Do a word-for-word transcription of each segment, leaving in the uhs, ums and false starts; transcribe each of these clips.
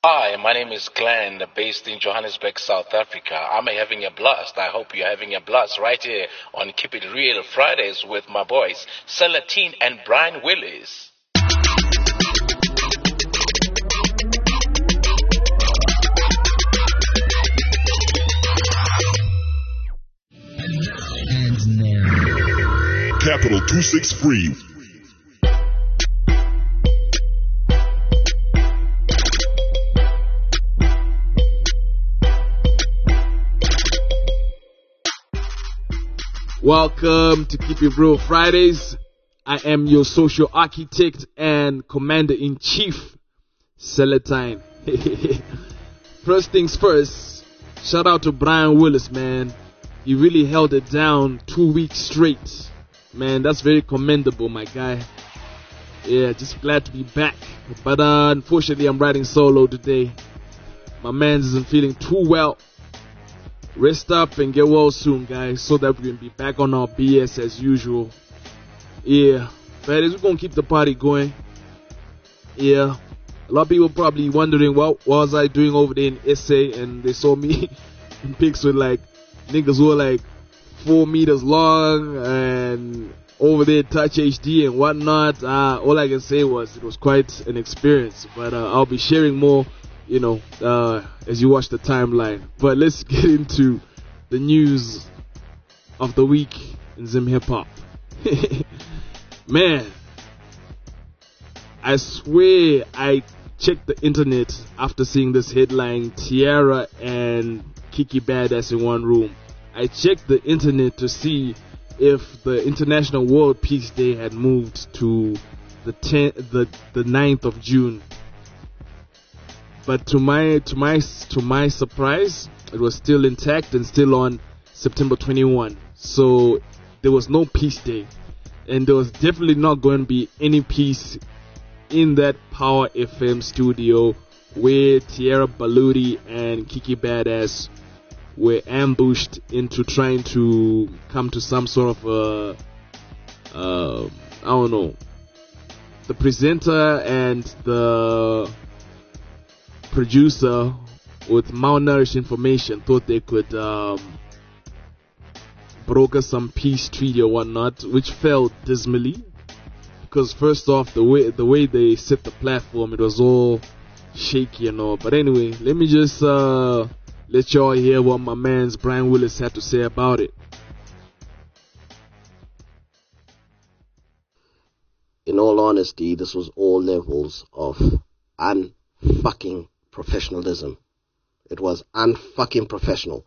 Hi, my name is Glenn, based in Johannesburg, South Africa. I'm having a blast. I hope you're having a blast right here on Keep It Real Fridays with my boys, Celatine and Brian Willis. And now, Capital two sixty-three. Welcome to Keep It Real Fridays. I am your social architect and commander-in-chief, Celatine. First things first, shout out to Brian Willis, man. He really held it down two weeks straight. Man, that's very commendable, my guy. Yeah, just glad to be back. But uh, unfortunately, I'm riding solo today. My man isn't feeling too well. Rest up and get well soon, guys, so that we can be back on our B S as usual. Yeah, but we're going to keep the party going. Yeah, a lot of people probably wondering what, what was I doing over there in S A, and they saw me in pics with like niggas who were like four meters long and over there Touch H D and whatnot. Uh, all I can say was it was quite an experience, but uh, I'll be sharing more, you know, uh, as you watch the timeline. But let's get into the news of the week in Zim Hip Hop. Man, I swear I checked the internet after seeing this headline, Tiara and Kiki Badass in one room. I checked the internet to see if the International World Peace Day had moved to the tenth, the the ninth of June. But to my to my to my surprise, it was still intact and still on September twenty-first. So there was no peace day, and there was definitely not going to be any peace in that Power F M studio where Tierra Baluti and Kiki Badass were ambushed into trying to come to some sort of a, uh, I don't know, the presenter and the producer with malnourished information thought they could um, broker some peace treaty or whatnot, which failed dismally. Because first off, the way the way they set the platform, it was all shaky and all. But anyway, let me just uh, let y'all hear what my man's Brian Willis had to say about it. In all honesty, this was all levels of unfucking professionalism. It was unfucking professional.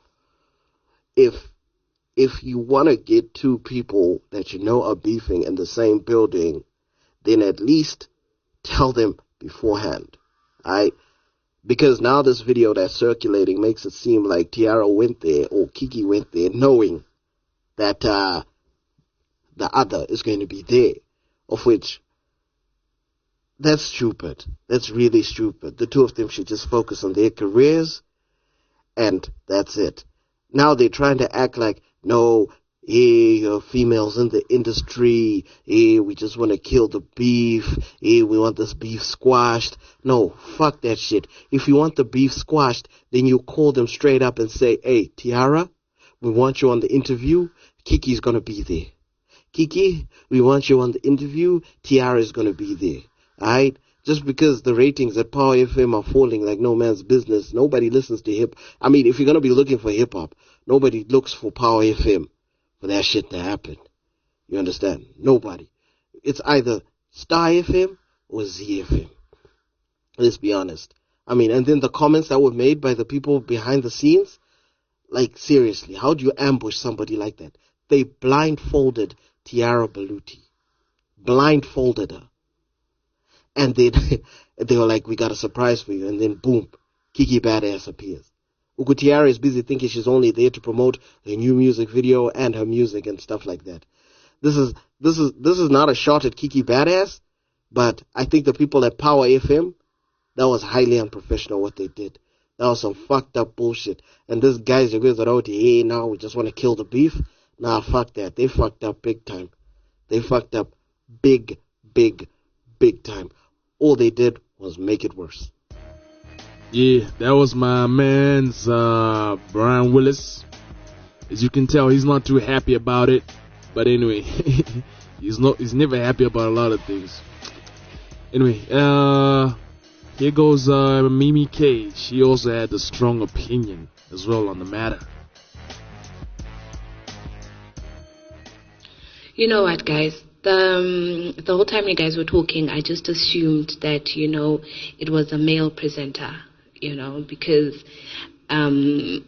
If if you want to get two people that you know are beefing in the same building, then at least tell them beforehand. Alright? Because now this video that's circulating makes it seem like Tiara went there or Kiki went there knowing that uh, the other is going to be there. Of which, that's stupid. That's really stupid. The two of them should just focus on their careers, and that's it. Now they're trying to act like, no, hey, uh, females in the industry, hey, we just want to kill the beef, hey, we want this beef squashed. No, fuck that shit. If you want the beef squashed, then you call them straight up and say, hey, Tiara, we want you on the interview, Kiki's gonna be there. Kiki, we want you on the interview, Tiara is gonna be there. Alright? Just because the ratings at Power F M are falling like no man's business, nobody listens to hip. I mean, if you're gonna be looking for hip hop, nobody looks for Power F M for that shit to happen. You understand? Nobody. It's either Star F M or Z F M. Let's be honest. I mean, and then the comments that were made by the people behind the scenes, like seriously, how do you ambush somebody like that? They blindfolded Tiara Baluti. Blindfolded her. And then they were like, we got a surprise for you. And then boom, Kiki Badass appears. Uku Tiara is busy thinking she's only there to promote her new music video and her music and stuff like that. This is this is this is not a shot at Kiki Badass, but I think the people at Power F M, that was highly unprofessional what they did. That was some fucked up bullshit. And this guy's goes around, hey, now we just want to kill the beef. Nah, fuck that. They fucked up big time. They fucked up big, big, big time. All they did was make it worse. Yeah, that was my man's uh, Brian Willis. As you can tell, he's not too happy about it. But anyway, he's not. He's never happy about a lot of things. Anyway, uh, here goes uh, Mimi K. She also had a strong opinion as well on the matter. You know what, guys? The, um, the whole time you guys were talking, I just assumed that, you know, it was a male presenter, you know, because um,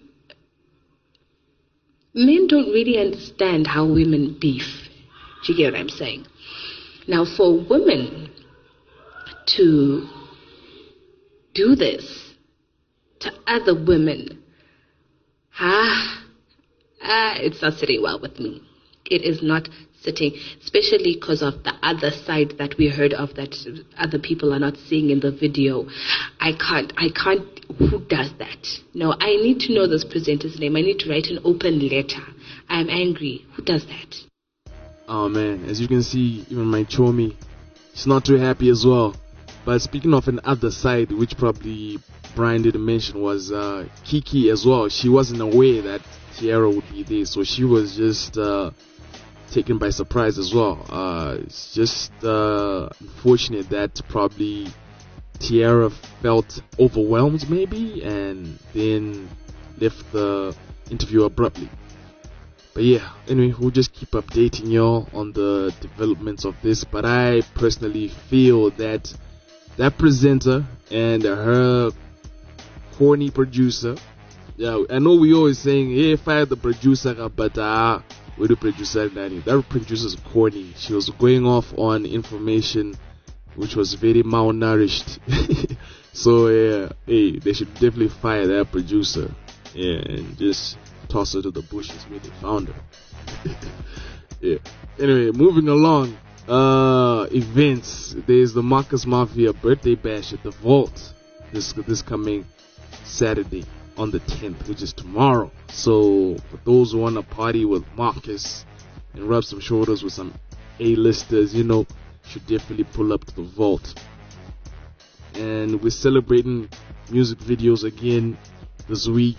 men don't really understand how women beef. Do you get what I'm saying? Now, for women to do this to other women, ah, ah, it's not sitting well with me. It is not sitting, especially because of the other side that we heard of that other people are not seeing in the video. I can't, I can't, who does that? No, I need to know this presenter's name. I need to write an open letter. I'm angry. Who does that? Oh man, as you can see, even my Chomi, she's not too happy as well. But speaking of an other side, which probably Brian didn't mention, was uh, Kiki as well. She wasn't aware that Tiara would be there, so she was just uh, taken by surprise as well. Uh, it's just uh, unfortunate that probably Tiara felt overwhelmed maybe, and then left the interview abruptly. But yeah, anyway, we'll just keep updating y'all on the developments of this. But I personally feel that that presenter and her corny producer, yeah, I know we always saying, hey, fire the producer, but ah, uh, we the producer, Danny. That producer's corny. She was going off on information which was very malnourished. So yeah, hey, they should definitely fire that producer, yeah, and just toss her to the bushes where they found her. Yeah. Anyway, moving along. Uh, events. There's the Marcus Mafia birthday bash at the Vault this this coming Saturday on the tenth, which is tomorrow. So for those who want to party with Marcus and rub some shoulders with some A-listers, you know, should definitely pull up to the Vault. And we're celebrating music videos again this week,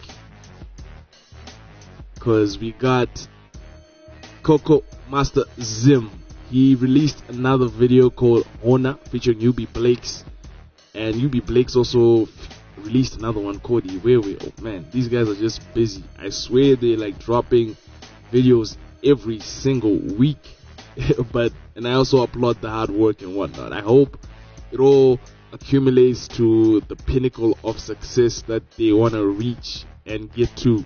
because we got Coco Master Zim. He released another video called Honor featuring U B Blakes, and U B Blakes also f- released another one called Iwewe. Oh man, these guys are just busy. I swear they're like dropping videos every single week. But and I also applaud the hard work and whatnot. I hope it all accumulates to the pinnacle of success that they want to reach and get to.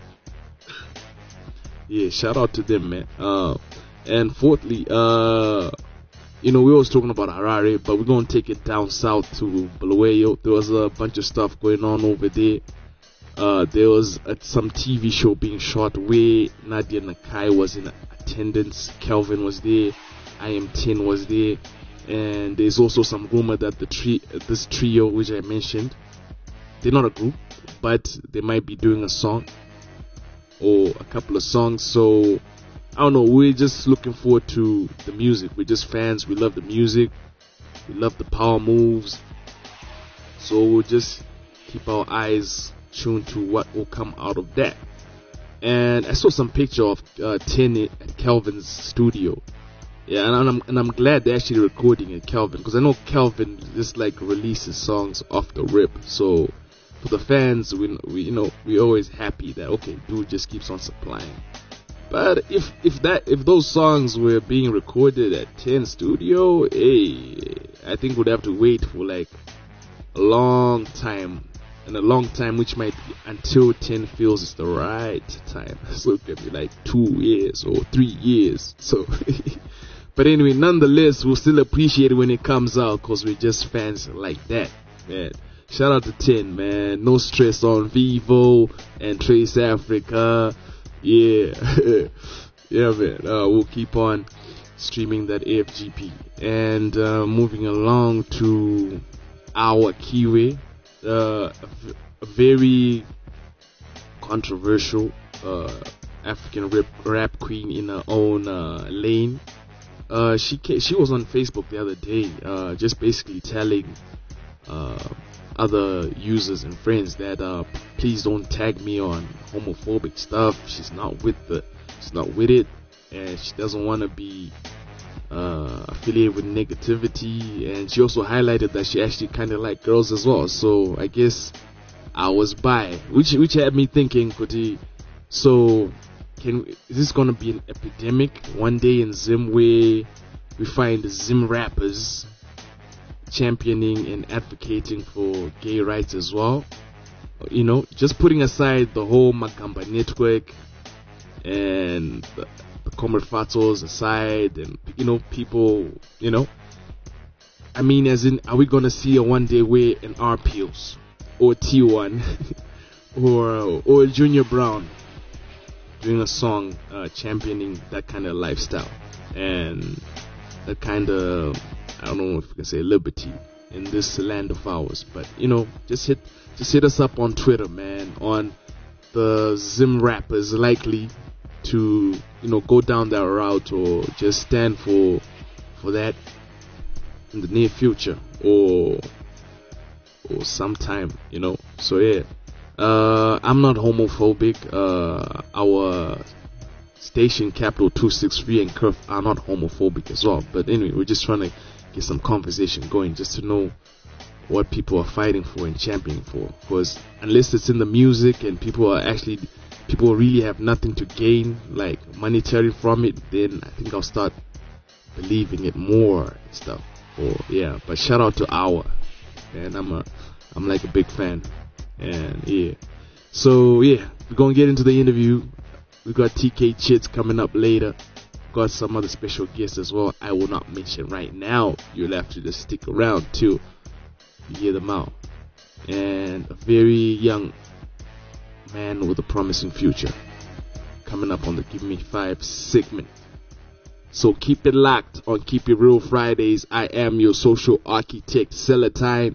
Yeah, shout out to them, man. Uh, and fourthly, uh, you know, we was talking about Harare, but we're going to take it down south to Bulawayo. There was a bunch of stuff going on over there. Uh, there was a, some T V show being shot where Nadia Nakai was in attendance. Kelvin was there. I am ten was there. And there's also some rumor that the tri- this trio, which I mentioned, they're not a group, but they might be doing a song or a couple of songs. So I don't know, we're just looking forward to the music. We're just fans. We love the music. We love the power moves. So we'll just keep our eyes tuned to what will come out of that. And I saw some picture of uh, ten at Kelvin's studio. Yeah, and I'm and I'm glad they're actually recording at Kelvin, because I know Kelvin just like releases songs off the rip. So for the fans, we, we you know we always happy that okay, dude just keeps on supplying. But if if that if those songs were being recorded at ten Studio, hey, I think we'd have to wait for like a long time, and a long time which might be until ten feels it's the right time. So it could be like two years or three years. So, but anyway, nonetheless, we'll still appreciate it when it comes out, because we're just fans like that, man. Shout out to ten, man. No stress on Vivo and Trace Africa. Yeah, yeah, man. Uh, we'll keep on streaming that A F G P. And uh, moving along to our Kiwi, uh, a, v- a very controversial uh, African rap, rap queen in her own uh, lane. Uh, she came, she was on Facebook the other day, uh, just basically telling uh, other users and friends that uh, please don't tag me on homophobic stuff. She's not with the, she's not with it, and she doesn't want to be uh, affiliated with negativity. And she also highlighted that she actually kind of like girls as well. So I guess I was bi, which which had me thinking, Kuti. So can is this gonna be an epidemic one day in Zim where we find Zim rappers championing and advocating for gay rights as well? You know, just putting aside the whole Magamba network and the, the Comrade Fatos aside, and you know, people, you know, I mean, as in, are we gonna see a one day where an R P Os or T one or or Junior Brown doing a song uh, championing that kind of lifestyle and that kind of, I don't know if you can say liberty in this land of ours? But you know, just hit just hit us up on Twitter, man, on the Zim rappers likely to, you know, go down that route or just stand for for that in the near future or or sometime, you know. So yeah, uh, I'm not homophobic. Uh, our station Capital two sixty-three and Curve are not homophobic as well. But anyway, we're just trying to get some conversation going just to know what people are fighting for and championing for. Because unless it's in the music and people are actually, people really have nothing to gain, like monetary from it, then I think I'll start believing it more and stuff. Or yeah, but shout out to Our, and I'm a, I'm like a big fan, and yeah. So yeah, we're gonna get into the interview. We got T K Chits coming up later. Got some other special guests as well. I will not mention right now. You'll have to just stick around till you hear them out. And a very young man with a promising future coming up on the Give Me Five segment. So keep it locked on Keep It Real Fridays. I am your social architect, Celatine.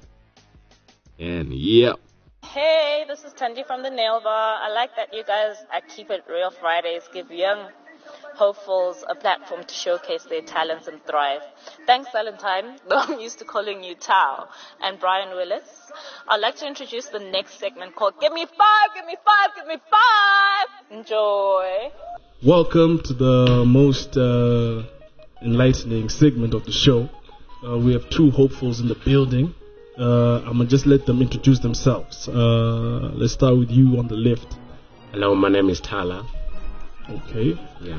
And yeah. Hey, this is Tandy from the Nail Bar. I like that you guys at Keep It Real Fridays give young hopefuls a platform to showcase their talents and thrive. Thanks, Valentine, though I'm used to calling you Tao, and Brian Willis. I'd like to introduce the next segment called Give Me Five, Give Me Five, Give Me Five. Enjoy. Welcome to the most uh, enlightening segment of the show. Uh, we have two hopefuls in the building. Uh, I'm going to just let them introduce themselves. Uh, let's start with you on the left. Hello, my name is Tala. Okay. Yeah.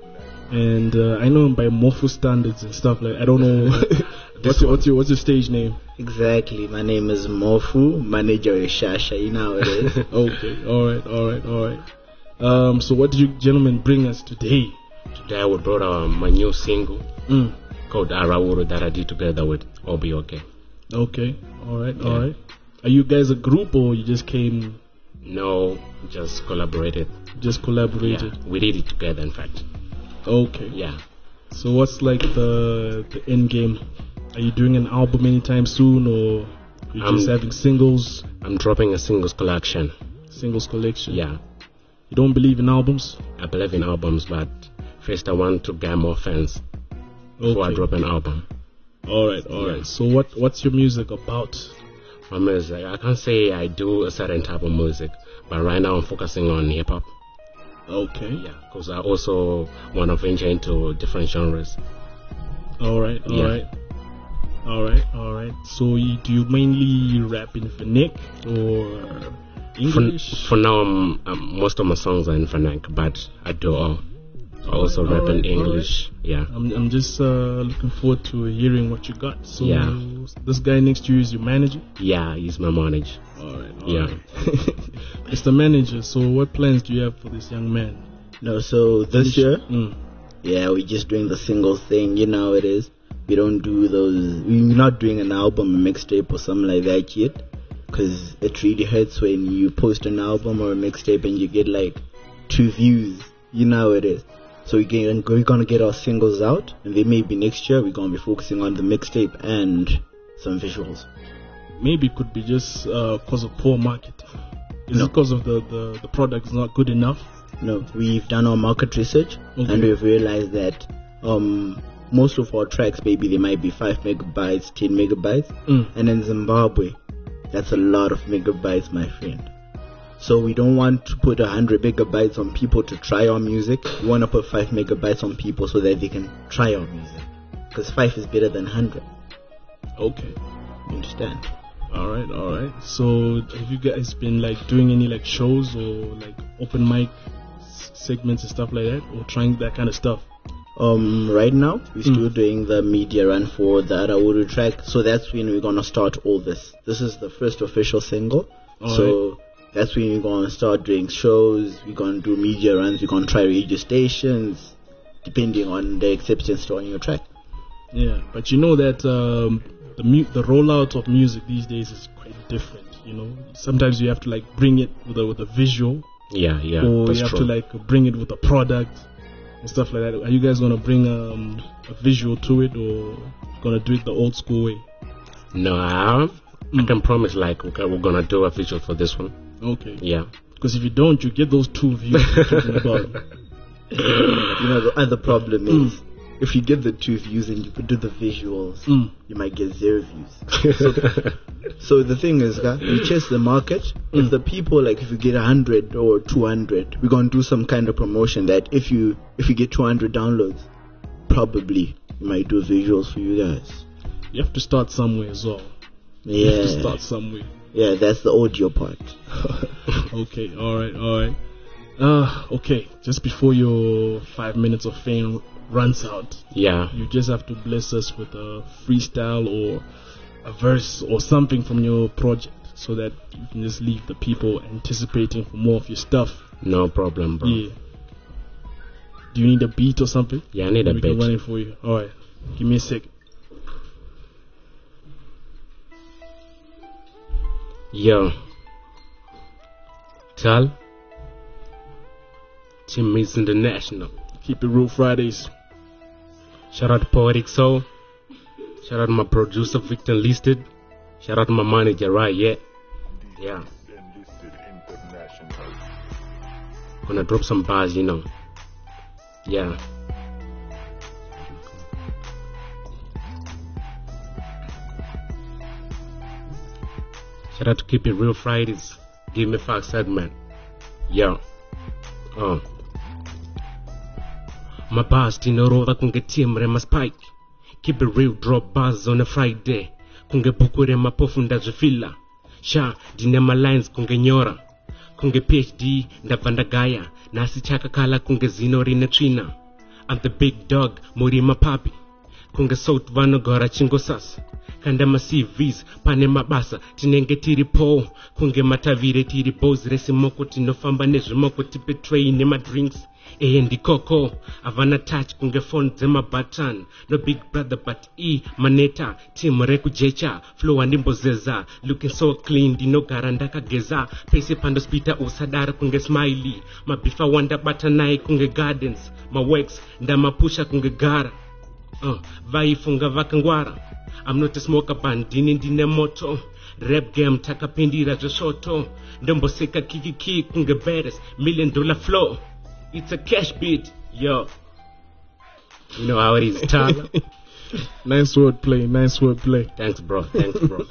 And uh, I know him by Morpho standards and stuff like. I don't know. what's, your, what's your what's your stage name? Exactly. My name is Morpho. Manager is Shasha. You know how it is. Okay. All right. All right. All right. Um. So what did you gentlemen bring us today? Today we brought uh, my new single mm. called Arawuru that I did together with Obi Okay. Okay. All right. Yeah. All right. Are you guys a group or you just came? No, just collaborated. Just collaborated. Yeah, we did it together, in fact. Okay. Yeah. So what's like the the end game? Are you doing an album anytime soon, or you're I'm, just having singles? I'm dropping a singles collection. Singles collection. Yeah. You don't believe in albums? I believe in albums, but first I want to get more fans okay. before I drop an album. All right. All yeah. right. So what what's your music about? My music, I can't say I do a certain type of music, but right now I'm focusing on hip hop. Okay. Yeah, because I also want to venture into different genres. All right. All yeah. right. All right. All right. So you, do you mainly rap in Finnick or English? For, for now, I'm, I'm, most of my songs are in Finnick, but I do all. I also all rap right, in English. Right. Yeah. I'm I'm just uh, looking forward to hearing what you got. So yeah. This guy next to you is your manager? Yeah, he's my manager. All right. All yeah. Right. Mister Manager, so what plans do you have for this young man? No, so this year, mm. yeah, we're just doing the single thing. You know how it is. We don't do those. We're not doing an album, a mixtape, or something like that yet, because it really hurts when you post an album or a mixtape and you get like two views. You know how it is. So we're going we're gonna get our singles out, and then maybe next year we're gonna be focusing on the mixtape and some visuals. Maybe it could be just because uh, of poor marketing. Is no. it because of the, the, the product is not good enough? No, we've done our market research, okay. and we've realized that um, most of our tracks, maybe they might be five megabytes, ten megabytes, mm. and in Zimbabwe, That's a lot of megabytes, my friend. So we don't want to put one hundred megabytes on people to try our music. We want to put five megabytes on people so that they can try our music. Because five is better than one hundred. Okay. You understand? Alright, alright. So have you guys been like doing any like shows or like open mic s- segments and stuff like that? Or trying that kind of stuff? Um, right now, we're Mm. still doing the media run for the Arauru track. So that's when we're going to start all this. This is the first official single. Alright. So that's when we're going to start doing shows. We're going to do media runs. We're going to try radio stations, depending on the acceptance on your track. Yeah, but you know that um, the mu- the rollout of music these days is quite different. You know, sometimes you have to like bring it with a with a visual, Yeah, yeah. or that's you have true. to like bring it with a product and stuff like that. Are you guys gonna bring um, a visual to it, or gonna do it the old school way? No, I, I Mm. can promise like okay, we're gonna do a visual for this one. Okay. Yeah. Because if you don't, you get those two views you're talking about. You know, the other problem Mm. is if you get the two views and you could do the visuals, Mm. you might get zero views. so, so the thing is, guys, we chase the market. Mm. If the people, like, if you get one hundred or two hundred, we're going to do some kind of promotion that if you if you get two hundred downloads, probably we might do visuals for you guys. You have to start somewhere as well. You have to Yeah, start somewhere. yeah, that's the audio part. Okay, alright, alright. Uh, okay, just before your five minutes of fame runs out, Yeah. you just have to bless us with a freestyle or a verse or something from your project so that you can just leave the people anticipating for more of your stuff. No problem, bro. Yeah. Do you need a beat or something? Yeah, I need a we can beat. run it for you. Alright, give me a second. Yo. Tal. Team is international. Keep it real Fridays. Shout out to Poetic Soul. Shout out to my producer Victor Listed. Shout out to my manager Right Yeah. Yeah. Gonna drop some bars, you know. Yeah. Shout out to Keep It Real Fridays. Give me five segment. Yo. Oh. My bars tinoroda kunge timre ma spike. Keep it real, drop bars on a Friday. Kunge bukure mapofu ndazvifila. Sha dine ma lines kunge nyora. Kunge PhD ndavandagaya. Nasi chaka kala kunge zino rine trina. I'm the big dog, muri mapapi. Kunge south vano gora chingo sasa. Kanda ma C Vs, pane mabasa. Tinenge tiri po. Kunge matavire tiri bows. Resi moko tinofamba nezvimoko tipe train nema drinks. A and the coco, Havana touch kunge phone zema button. No big brother but E maneta. Team reku jecha, flow and imbozeza. Looking so clean, dino garandaka geza. Pese pando spita usadara kunge smiley. Ma bifa wanda batanai kunge gardens. Ma works, ndama pusha kunge gara. Uh, vai funga vakangwara. I'm not a smoker bandini ndine moto. Rap game taka pendira josoto. Ndombo seka kiki kunge beres. Million dollar flow. It's a cash beat, yo. You know how it is, Tyler. Nice wordplay, nice wordplay. Thanks, bro. Thanks, bro.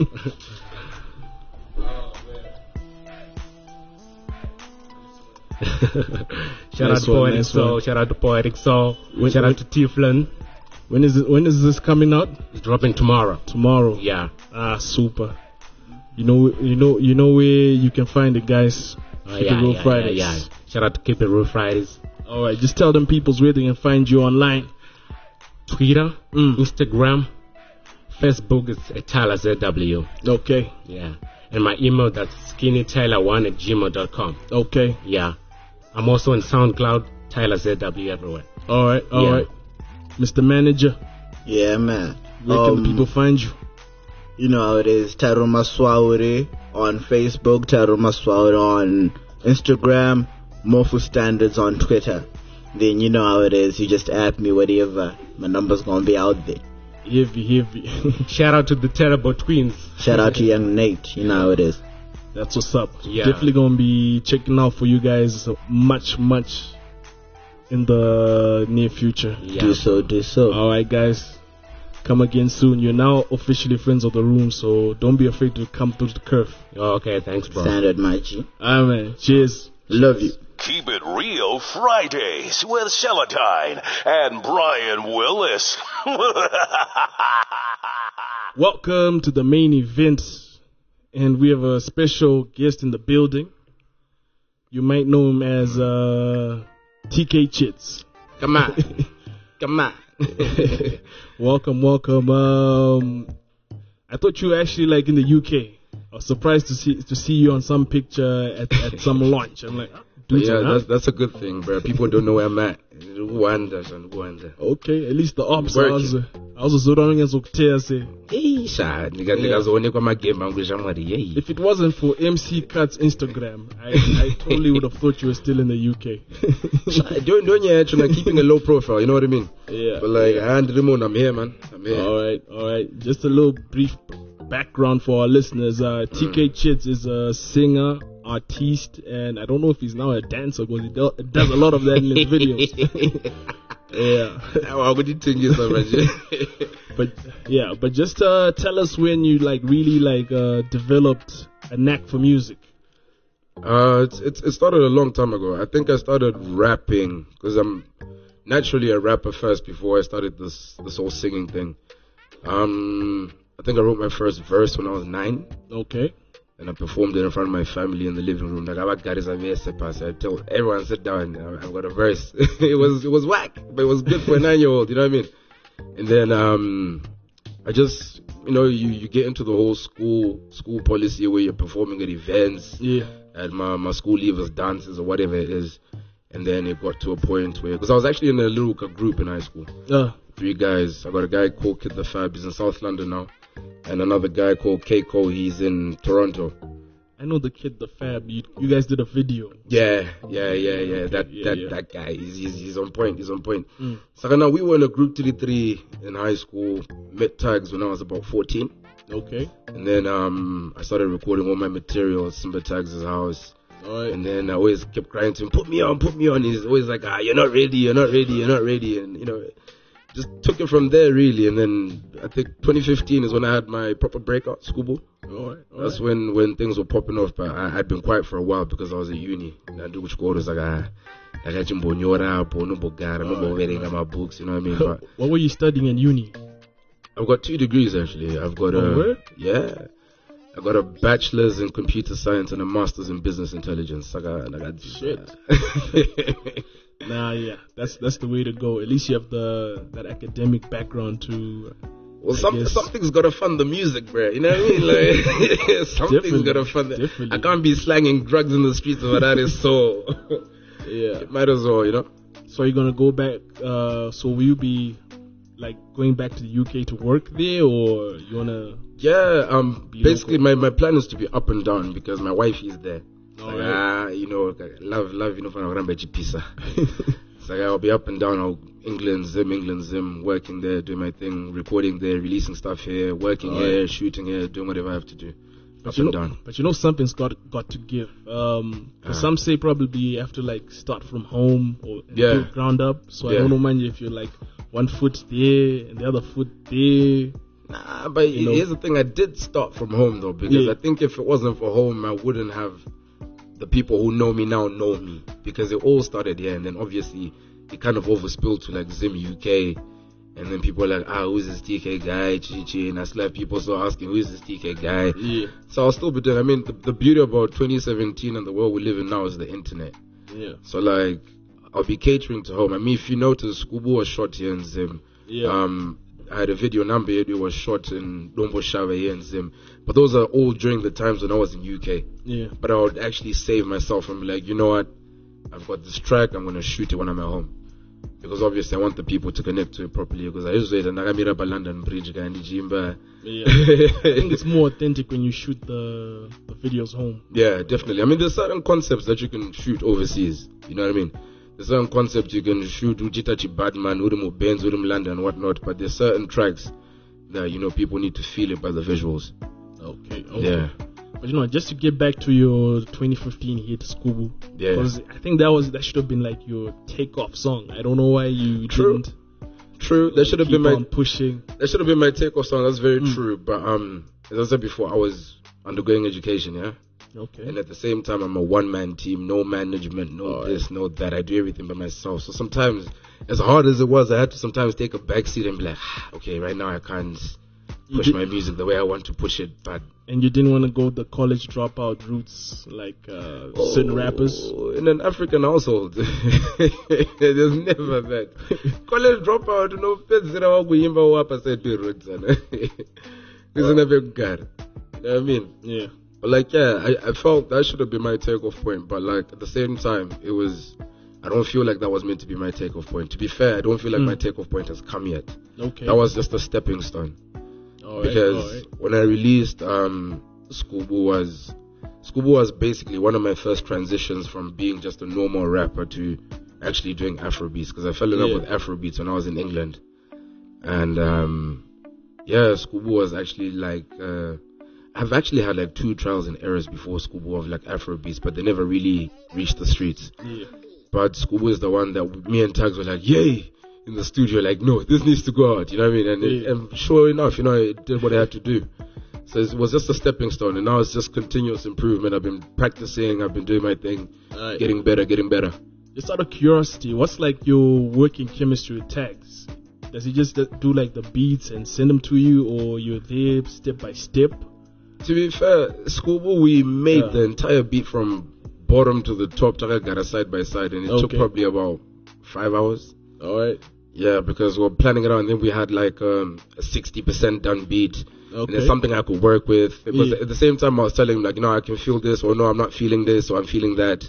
Shout Nice out to one, Poetic nice Soul. one. Shout out to Poetic Soul. Wait, Shout wait. out to Tiflin. When is it, when is this coming out? It's dropping tomorrow. Tomorrow. Yeah. Ah, super. You know, you know, you know where you can find the guys. Uh, Keep yeah, It Real yeah, yeah, Fridays. yeah. Shout out to Keep It Real Fridays. All right, just tell them people's where they can find you online. Twitter, Mm. Instagram, Facebook is at Tyler Z W. Okay, Yeah. And my email that's skinny tyler one at gmail dot com. okay. Yeah. I'm also on SoundCloud, Tyler Z W everywhere. All right, all Yeah. right. Mister Manager, Yeah, man. where can Um, the people find you? You know how it is. Taro Maswaure on Facebook, Taro Maswaure on Instagram, Mofu Standards on Twitter. Then you know how it is. You just add me, whatever. My number's gonna be out there. Heavy, heavy. Shout out to the Terrible Twins. Shout out to Young Nate. You know how it is. That's what's up. Yeah. Definitely gonna be checking out for you guys much, much in the near future. Yeah. Do so, do so. All right, guys. come again soon. You're now officially friends of the room, so don't be afraid to come through the curve. Oh, okay, thanks, bro. Standard, my G. Alright, man. Cheers. Love you. Keep it real Fridays with Celatine and Brian Willis. Welcome to the main event, and we have a special guest in the building. You might know him as uh, T K Chits. Come on. Come on. welcome, welcome. Um, I thought you were actually like in the U K. I was surprised to see to see you on some picture at, at some launch. I'm like, dude, yeah, huh? that's that's a good thing, bro. People don't know where I'm at. Wonders and wonder. Okay, at least the ops. I was, I was running as okay. Say, hey, sad. Nigga, niggas only come my game. I'm going. If it wasn't for M C Cut's Instagram, I, I totally would have thought you were still in the U K. don't don't you actually keeping a low profile? You know what I mean? Yeah. But like, I hand them on. I'm here, man. I'm here. All right, all right. Just a little brief background for our listeners. Uh, T K mm. Chits is a singer, artiste, and I don't know if he's now a dancer because he do, does a lot of that in his videos. Yeah. How would you think is But yeah, but just uh, tell us when you like really like uh, developed a knack for music. Uh, it's, it's it started a long time ago. I think I started rapping because I'm naturally a rapper first before I started this this whole singing thing. Um, I think I wrote my first verse when I was nine. Okay. And I performed it in front of my family in the living room. Like I got a verse pass. I tell everyone sit down. I've got a verse. it was it was whack, but it was good for a nine year old. You know what I mean? And then um, I just you know you, you get into the whole school school policy where you're performing at events. Yeah. At my my school leavers dances or whatever it is. And then it got to a point where because I was actually in a lyrical group in high school. Uh. Three guys. I got a guy called Kid the Fab. He's in South London now. And another guy called Keiko, he's in Toronto. I know the Kid the Fab. You, you guys did a video. Yeah, yeah, yeah, yeah. That yeah, that yeah. that guy, he's, he's he's on point. He's on point. Mm. So now we were in a group thirty-three in high school. Met tags when I was about fourteen. Okay. And then um I started recording all my material at Simba Tags' house. Alright. And then I always kept crying to him, put me on, put me on. He's always like, ah, you're not ready, you're not ready, you're not ready, and you know. Just took it from there really, and then I think twenty fifteen is when I had my proper breakout, Schoolboy. All right, all That's right. when, when things were popping off, but I had been quiet for a while because I was at uni. And I do which was like I like I chimbonyora, bono bogara, no wearing my books, you know what I mean? But what were you studying in uni? I've got two degrees actually. I've got a oh, yeah. I got a bachelor's in computer science and a master's in business intelligence. I got, I got shit. Nah, yeah, that's that's the way to go. At least you have the that academic background to. Well, some, something's got to fund the music, bro. You know what I mean? Like something's got to fund it. I can't be slanging drugs in the streets, but that is so. Yeah, it might as well, you know. So you're gonna go back. Uh, so will you be like going back to the U K to work there, or you wanna? Yeah, um, basically my, my plan is to be up and down because my wife is there. Like, right. ah, you know, love, love, you know, for a pizza. It's like I'll be up and down, I'll, England, Zim, England, Zim, working there, doing my thing, recording there, releasing stuff here, working right. here, shooting here, doing whatever I have to do. But up you and know, down. But you know, something's got got to give. Um, uh, some say probably you have to like start from home or yeah. build ground up. So yeah. I don't know, man, if you're like one foot there and the other foot there. Nah, but you here's know. the thing, I did start from home though, because yeah. I think if it wasn't for home, I wouldn't have the people who know me now know me, because it all started here, and then obviously it kind of overspilled to like Zim U K, and then people are like, ah, who's this T K guy, Chichi, and I still have people still asking, who's this T K guy? Yeah. So I'll still be doing, I mean, the, the beauty about twenty seventeen and the world we live in now is the internet. Yeah. So like, I'll be catering to home. I mean, if you notice, Schoolboy was shot here in Zim. Yeah. Um, I had a video number, it was shot in Dombo Shava here in Zim. But those are all during the times when I was in U K. Yeah. But I would actually save myself and be like, you know what? I've got this track, I'm going to shoot it when I'm at home. Because obviously I want the people to connect to it properly. Because I usually say, Nagamira London Bridge, Jimba. Yeah. I think it's more authentic when you shoot the, the videos home. Yeah, definitely. I mean, there's certain concepts that you can shoot overseas. You know what I mean? There's certain concepts you can shoot Ujitachi Badman, Urim Benz, Urim London and whatnot, but there's certain tracks that, you know, people need to feel it by the visuals. Okay, okay. Yeah. But you know, just to get back to your twenty fifteen hit, Schoolboy. Yeah. Because I think that was that should have been like your takeoff song. I don't know why you True. didn't. True. That should have been my pushing. That should have been my takeoff song. That's very Mm. true. But um, as I said before, I was undergoing education. Yeah. Okay. And at the same time, I'm a one-man team, no management, no Oh, this, no that. I do everything by myself. So sometimes, as hard as it was, I had to sometimes take a backseat and be like, "Ah, okay, right now I can't You push did- my music the way I want to push it." But And you didn't want to go the college dropout routes like uh, certain rappers. in an African household, there's never that. College dropout, no pedzera wakuyimba wapa sedu roots. Isn't that very good? You know what I mean? Yeah. But like, yeah, I, I felt that should have been my takeoff point. But like, at the same time, it was, I don't feel like that was meant to be my takeoff point. To be fair, I don't feel like Mm. my takeoff point has come yet. Okay. That was just a stepping stone. All right, because all right. when I released um, Skubu was, Skubu was basically one of my first transitions from being just a normal rapper to actually doing Afrobeats. Because I fell in love Yeah. with Afrobeats when I was in England. And um, yeah, Skubu was actually like, uh, I've actually had like two trials and errors before Skubu of like Afrobeats, but they never really reached the streets. Yeah. But Skubu is the one that me and Tags were like, yay, in the studio, like, no, this needs to go out, you know what I mean? And, it, Yeah. and sure enough, you know, it did what it had to do. So it was just a stepping stone, and now it's just continuous improvement. I've been practicing, I've been doing my thing, Alright. getting better, getting better. Just out of curiosity, what's like your working chemistry with Tags? Does he just do like the beats and send them to you, or you're there step by step? To be fair, Skubu, we made Yeah. the entire beat from bottom to the top, Tagagara side by side, and it took Okay. probably about five hours. Alright. Yeah, because we were planning it out, and then we had like um, a sixty percent done beat. And Okay. then something I could work with. It was Yeah. at the same time I was telling him like, you know, I can feel this, or no, I'm not feeling this, or I'm feeling that.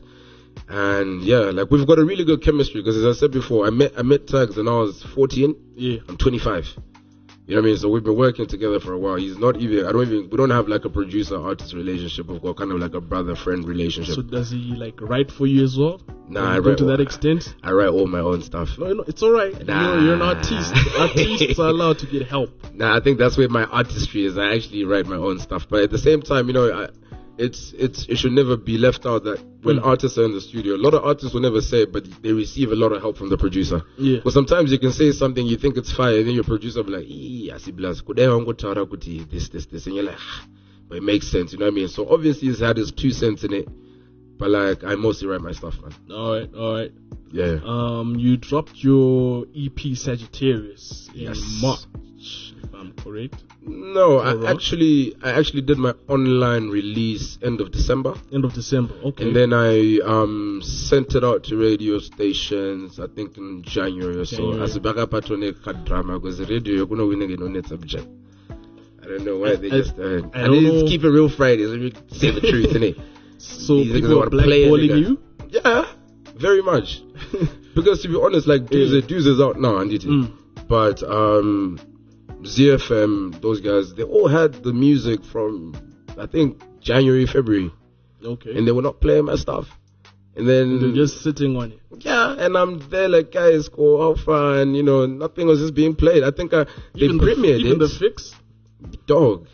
And yeah, like we've got a really good chemistry because as I said before, I met I met Tags when I was fourteen. Yeah. I'm twenty-five. You know what I mean? So we've been working together for a while. He's not even, I don't even, we don't have like a producer-artist relationship. We've got kind of like a brother-friend relationship. So does he like write for you as well? Nah, Does I he go write to all- that extent. I write all my own stuff. No, no, it's alright. Nah. You're, you're an artist. Artists are allowed to get help. Nah, I think that's where my artistry is. I actually write my own stuff. But at the same time, you know, I, it's it's it should never be left out that when Mm. artists are in the studio, a lot of artists will never say it, but they receive a lot of help from the producer. Yeah. But sometimes you can say something, you think it's fire, and then your producer will be like, "Ee, asiblas, kudai wangu tara kuti this, this, this," and you're like, ah, but it makes sense, you know what I mean? So obviously he's had his two cents in it, but like I mostly write my stuff, man. Alright, alright. Yeah. Um, you dropped your E P Sagittarius in Yes. March, if I'm correct. No, Or wrong? I actually I actually did my online release end of December. End of December. Okay. And then I um sent it out to radio stations, I think in January or so. January. As a backup patron drama, because the radio you're gonna win again on that subject. I don't know why I- they I- just uh, I and don't they know. just keep it real Fridays. Let me say the truth, innit? So These niggas people are wanna play blackballing every you? Yeah, very much. Because to be honest, like Dues, Yeah. Dues is out now, and it. Mm. But um, Z F M, those guys, they all had the music from I think January, February, Okay. and they were not playing my stuff. And then They're just sitting on it. yeah, and I'm there like, guys, go how far, and you know, nothing was just being played. I think I, they Even the, premiered even it. the fix? Dog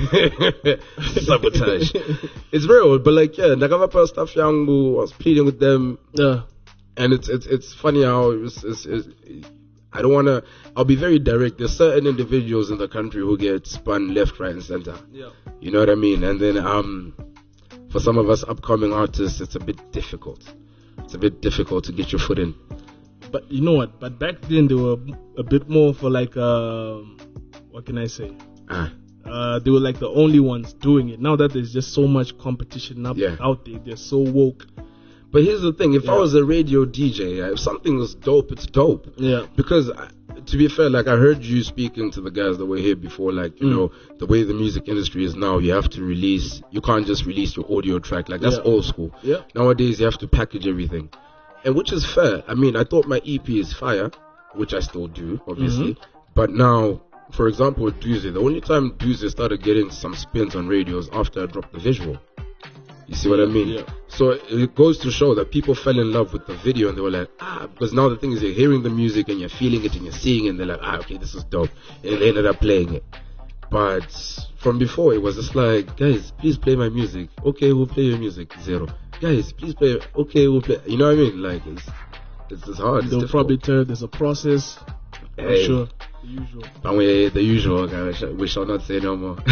sabotage. It's real, but like yeah, Nagavapa stuff yangu was pleading with them, Yeah. and it's it's it's funny how it's, it's, it's, I don't wanna. I'll be very direct. There's certain individuals in the country who get spun left, right, and center. Yeah. You know what I mean? And then um, for some of us upcoming artists, it's a bit difficult. It's a bit difficult to get your foot in. But you know what? But back then they were a bit more for like um, what can I say? Ah. Uh, they were like the only ones doing it. Now that there's just so much competition up, Yeah. out there, they're so woke. But here's the thing: if I Yeah. was a radio D J, yeah, if something was dope, it's dope. Yeah. Because I, to be fair, like I heard you speaking to the guys that were here before, like you Mm. know the way the music industry is now, you have to release. You can't just release your audio track. Like that's Yeah. old school. Yeah. Nowadays, you have to package everything, and which is fair. I mean, I thought my E P is fire, which I still do, obviously. Mm-hmm. But now, for example, with Doozy, the only time Doozy started getting some spins on radios after I dropped the visual. You see what I mean? Yeah. So it goes to show that people fell in love with the video and they were like, ah, because now the thing is you're hearing the music and you're feeling it and you're seeing it and they're like, ah, okay, this is dope. And they ended up playing it. But from before, it was just like, guys, please play my music. Okay, we'll play your music. Zero. Guys, please play. Okay, we'll play. You know what I mean? Like, it's, it's, it's hard. It's They'll difficult. probably tell you there's a process. Hey. Sure. The usual. But we, the usual, guy. We shall, we shall not say no more.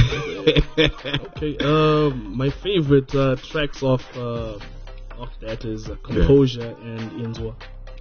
Okay. Um, my favorite uh, tracks of uh, of that is uh, Composure yeah. and Inzwa.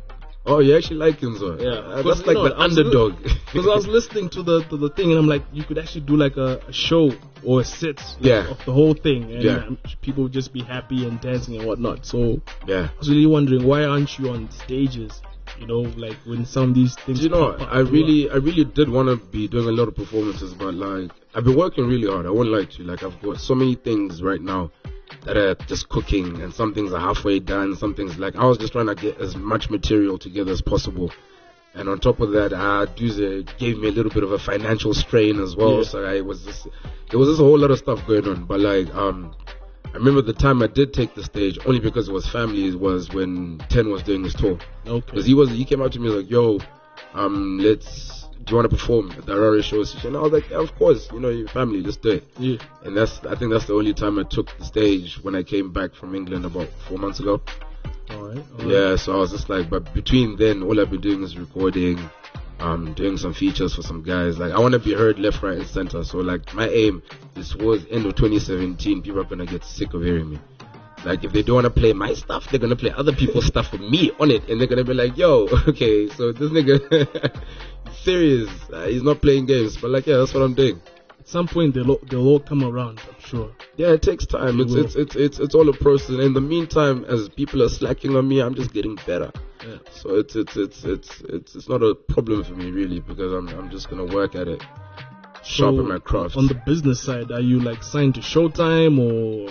Oh, you actually like Inzwa? Yeah, uh, that's like know, the underdog. Because I was listening to the to the thing, and I'm like, you could actually do like a, a show or a set like, yeah. of the whole thing, and yeah. um, people would just be happy and dancing and whatnot. So yeah, I was really wondering, why aren't you on stages? You know, like when some of these things. Do you know, pop up, I really, I really did want to be doing a lot of performances, but like I've been working really hard. I won't lie to you. Like I've got so many things right now that are just cooking, and some things are halfway done. Some things like I was just trying to get as much material together as possible. And on top of that, uh, Duze gave me a little bit of a financial strain as well. Yeah. So I was just, it was just a whole lot of stuff going on. But like, um, I remember the time I did take the stage only because it was family was when Ten was doing his tour. Okay. Because he was, he came up to me like, yo, um, let's, do you want to perform at the Harare show? And I was like, yeah, of course, you know, your family, let's do it. Yeah. And that's, I think that's the only time I took the stage when I came back from England about four months ago. Alright. All yeah, right. so I was just like, but between then, all I've been doing is recording, um, doing some features for some guys. Like, I want to be heard left, right, and center. So, like, my aim is towards end of twenty seventeen, people are going to get sick of hearing me. Like, if they don't want to play my stuff, they're going to play other people's stuff with me on it. And they're going to be like, yo, okay, so this nigga, serious. Uh, he's not playing games. But, like, yeah, that's what I'm doing. At some point, they'll, all- they'll all come around, I'm sure. Yeah, it takes time. It It's, will. it's it's it's it's all a process. And in the meantime, as people are slacking on me, I'm just getting better. Yeah. So it's it's it's it's it's it's not a problem for me really, because I'm I'm just gonna work at it, sharpen So, my craft. On the business side, are you like signed to Showtime or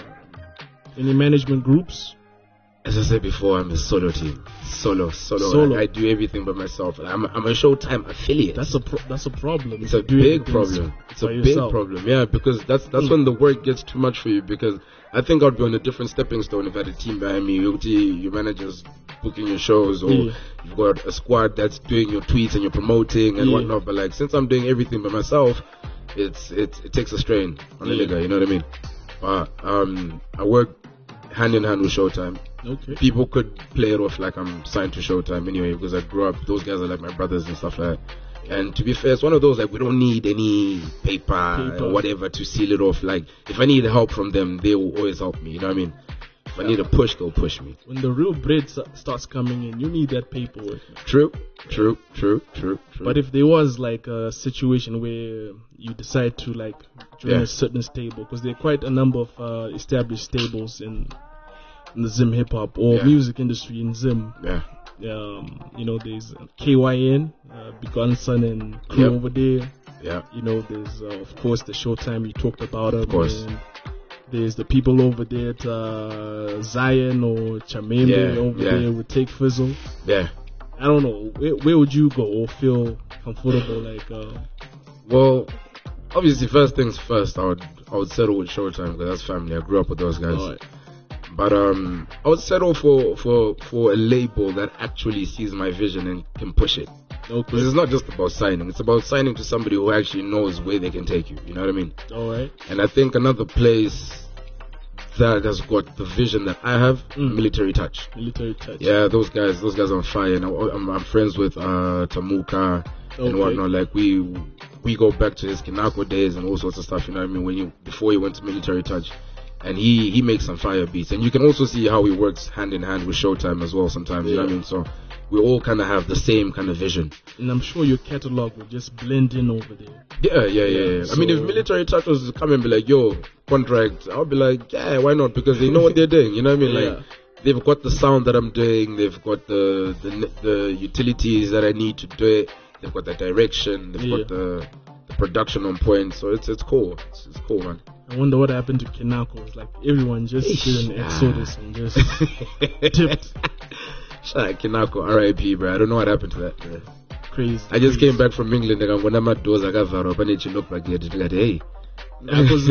any management groups? As I said before, I'm a solo team, solo solo. Solo. Like, I do everything by myself. I'm I'm a Showtime affiliate. That's a pro- that's a problem. It's a Do big things problem. It's a by big yourself. problem. Yeah, because that's that's Mm. when the work gets too much for you. Because I think I'd be on a different stepping stone if I had a team behind me. You your managers booking your shows, or Yeah. you've got a squad that's doing your tweets and you're promoting and Yeah. whatnot. But like, since I'm doing everything by myself, it's it's it takes a strain on a Yeah. nigga. You know what I mean? But um, I work hand in hand with Showtime. Okay. People could play it off like I'm signed to Showtime anyway, because I grew up, those guys are like my brothers and stuff like that. And to be fair, it's one of those, like, we don't need any paper, Paper. or whatever to seal it off. Like, if I need help from them, they will always help me, you know what I mean? If I need a push, they'll push me. When the real bread s- starts coming in, you need that paperwork. True, true, true, true, true. But if there was like a situation where you decide to like join Yeah. a certain stable, because there are quite a number of uh, established stables in in the Zim hip hop or Yeah. music industry in Zim. Yeah. Um, you know, there's uh, K Y N, uh, Begun Son and crew Yep. over there. Yeah. You know, there's uh, of course the Showtime you talked about. Of course. And there's the people over there at uh, Zion or Chamembe Yeah, over yeah. there with Take Fizzle. Yeah. I don't know. Where, where would you go or feel comfortable? Like, uh, Well, obviously, first things first, I would I would settle with Showtime because that's family. I grew up with those guys. alright. But um, I would settle for, for, for a label that actually sees my vision and can push it. Because Okay. it's not just about signing. It's about signing to somebody who actually knows where they can take you. You know what I mean? Alright. And I think another place that has got the vision that I have, Mm. Military Touch. Military touch. Yeah, those guys, those guys are on fire. And I- I'm, I'm friends with uh, Tamuka and Okay. whatnot. Like we we go back to his Kinako days and all sorts of stuff. You know what I mean? When you before he went to Military Touch, and he he makes some fire beats. And you can also see how he works hand in hand with Showtime as well. Sometimes, you know what I Yeah. mean? So we all kind of have the same kind of vision. And I'm sure your catalog will just blend in over there. Yeah, yeah, yeah. Yeah, yeah. I mean, if so- Military Touch was to come and be like, yo, contract, I'll be like, yeah, why not? Because they know what they're doing. You know what I mean? Like, Yeah. they've got the sound that I'm doing. They've got the the, the utilities that I need to do it. They've got the direction. They've Yeah. got the, the production on point. So it's it's cool. It's, it's cool, man. I wonder what happened to Kinako. It's like everyone just did an Ah. exodus and just dipped. Shout out Kinako, R I P, bro. I don't know what happened to that, bro. Crazy. I just crazy. came back from England. Like, when I'm at doors, I got Varo. But you look back here. Like, hey. That was,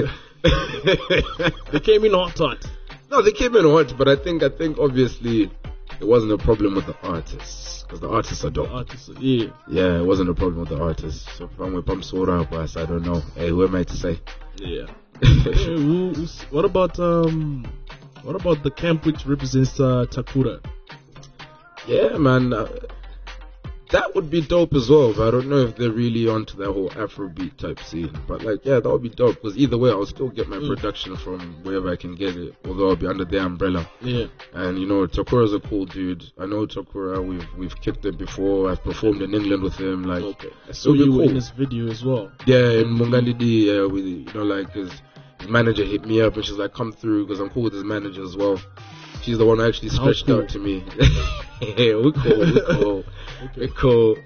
they came in hot hot. No, they came in hot, but I think I think obviously it wasn't a problem with the artists, because the artists are dope. Artists, yeah. Yeah, it wasn't a problem with the artists. So from with Pamsura, I don't know. Hey, who am I to say? Yeah. Hey, who- who's- what about um, what about the camp which represents uh, Takura? Yeah, man. Uh, That would be dope as well, but I don't know if they're really onto that whole Afrobeat type scene. But like, yeah, that would be dope, because either way, I'll still get my mm. production from wherever I can get it, although I'll be under their umbrella. Yeah. And you know, Takura's a cool dude. I know Takura. We've we've kicked it before. I've performed in England with him. Like, okay. I saw you cool. in this video as well. Yeah, in Mungandidi. Yeah, with you know, like his, his manager hit me up and she's like, "Come through," because I'm cool with his manager as well. She's the one who actually stretched cool. out to me. Yeah, we're cool. We're cool. Okay. We're cool.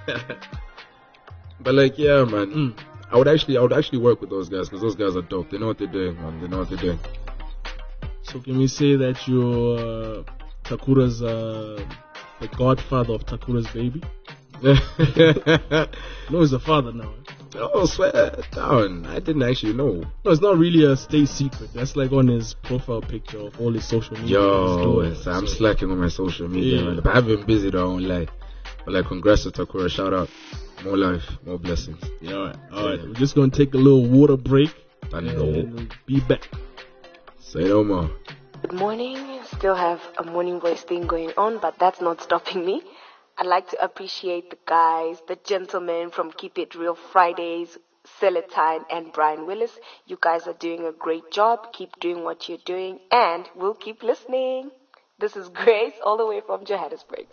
But like, yeah, man. Mm. I would actually, I would actually work with those guys, because those guys are dope. They know what they're doing, man. They know what they're doing. So can we say that you're uh, Takura's uh, the godfather of Takura's baby? No, he's the father now. Oh, swear down. I didn't actually know. No, it's not really a state secret. That's like on his profile picture of all his social media. Yo, yes, I'm so. slacking on my social media, yeah. man. But I've been busy though, I won't lie. But like, congrats to Takura. Shout out. More life, more blessings. Yeah, alright. Alright, yeah. We're just going to take a little water break. And we'll be back. Say no more. Good morning. Still have a morning voice thing going on, but that's not stopping me. I'd like to appreciate the guys, the gentlemen from Keep It Real Fridays, Celatine and Brian Willis. You guys are doing a great job. Keep doing what you're doing, and we'll keep listening. This is Grace, all the way from Johannesburg.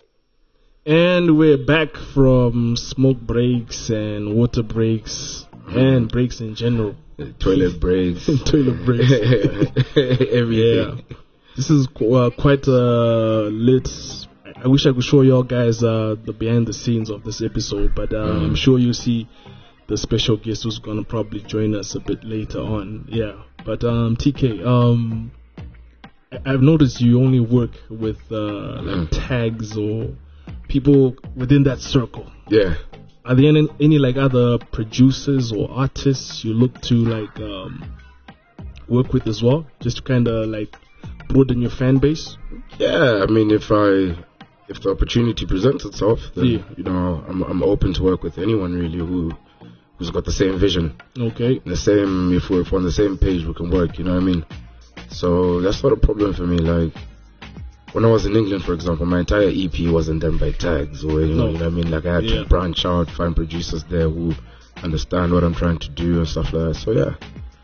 And we're back from smoke breaks and water breaks and breaks in general. Toilet breaks. Toilet breaks. Everything. Yeah. This is uh, quite a lit... I wish I could show y'all guys uh, the behind the scenes of this episode, but uh, mm. I'm sure you'll see the special guest who's gonna probably join us a bit later on. Yeah, but um, T K, um, I've noticed you only work with uh, like mm. tags or people within that circle. Yeah. Are there any, any like other producers or artists you look to like um, work with as well, just to kind of like broaden your fan base? Yeah, I mean, if I. If the opportunity presents itself, then yeah. you know I'm I'm open to work with anyone really who who's got the same vision. Okay. The same if we're, if we're on the same page, we can work. You know what I mean? So that's not a problem for me. Like when I was in England, for example, my entire E P wasn't done by tags or you know, no. you know what I mean. Like I had yeah. to branch out, find producers there who understand what I'm trying to do and stuff like that. So yeah.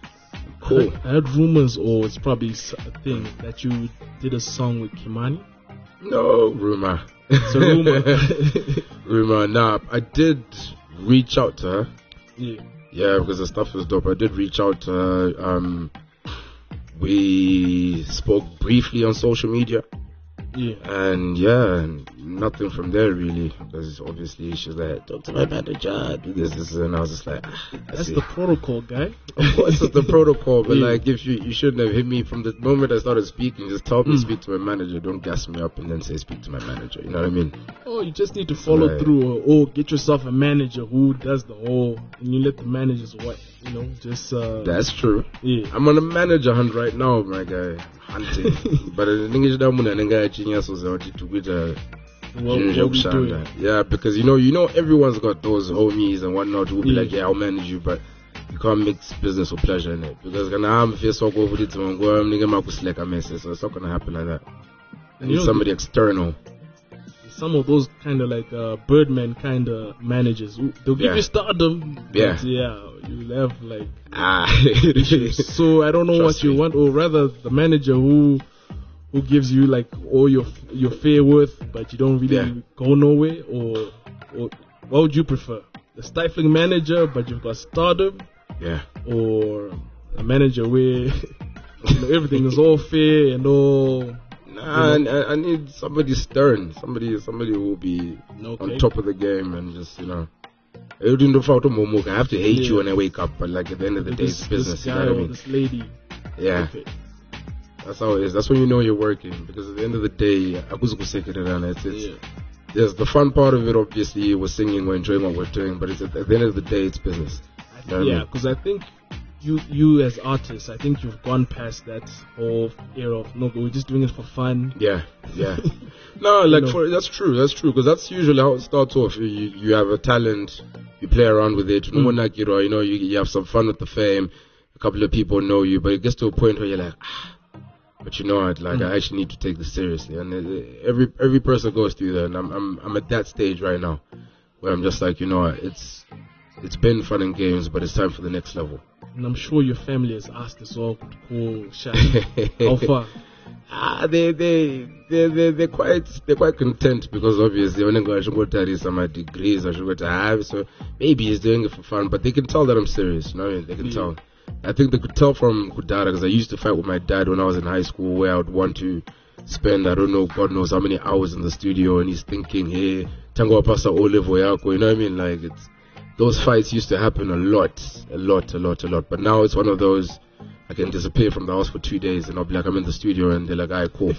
Cool. I, I heard rumors, or it's probably a thing, that you did a song with Kimani. No, rumor. It's a rumor. Rumor. Nah, I did reach out to her. Yeah. Yeah, because the stuff was dope. I did reach out to her. Um, we spoke briefly on social media. Yeah. And yeah, nothing from there really. Because obviously she's like, talk to my manager, do this, this, and I was just like, ah, that's the protocol, guy. Of course, it's the protocol, but yeah. like, if you you shouldn't have hit me from the moment I started speaking. Just tell me mm. speak to my manager. Don't gas me up and then say speak to my manager. You know what I mean? Oh, you just need to follow right. through. Or, or get yourself a manager who does the whole, and you let the managers what you know. Just uh, that's true. Yeah. I'm on a manager hunt right now, my guy. Hunting, but the thing is that I'm gonna genius was out to with a yeah, because you know, you know, everyone's got those homies and whatnot who will be yeah. like, yeah, I'll manage you, but you can't mix business with pleasure in it because gonna I'm face walk over it and go, I'm nigga maku select a message, so it's not gonna happen like that. You need somebody external. Some of those kind of like uh, Birdman kind of managers, they'll give yeah. you stardom. Yeah, but yeah, you'll have like ah. So I don't know Trust what you me. want, or rather the manager who who gives you like all your your fair worth, but you don't really yeah. go nowhere. Or, or what would you prefer? The stifling manager, but you've got stardom. Yeah. Or a manager where you know, everything is all fair and all. Nah, you know? I, I need somebody stern, somebody, somebody who will be okay. on top of the game and just, you know. I have to hate yeah. you when I wake up, but like at the end of the day, this, it's business. This guy you know what I or mean? This lady. Yeah. Okay. That's how it is. That's when you know you're working, because at the end of the day, it's, it's, yeah. there's the fun part of it. Obviously, we're singing, we're enjoying what we're doing, but it's at the end of the day, it's business. You know yeah, because I, mean? I think. You, you as artists, I think you've gone past that whole era of no, we're just doing it for fun. Yeah, yeah. no, like you know. for that's true, that's true, because that's usually how it starts off. You, you have a talent, you play around with it. No one like you know, you know, you, you have some fun with the fame. A couple of people know you, but it gets to a point where you're like, ah, But you know what? Like, mm. I actually need to take this seriously. And uh, every every person goes through that. And I'm I'm I'm at that stage right now where I'm just like, you know what? It's it's been fun and games, but it's time for the next level. And I'm sure your family has asked us all to call Shaq. How far? Ah, they they they they they're quite they're quite content because obviously when I go I should go to some degrees I should go to have, so maybe he's doing it for fun, but they can tell that I'm serious. You know what I mean? They can yeah. tell. I think they could tell from Kudara because I used to fight with my dad when I was in high school, where I would want to spend I don't know God knows how many hours in the studio, and he's thinking, hey, tango pasa olive yako, you know what I mean? Like it's those fights used to happen a lot, a lot, a lot, a lot. But now it's one of those. I can disappear from the house for two days and I'll be like, I'm in the studio, and they're like, alright, cool.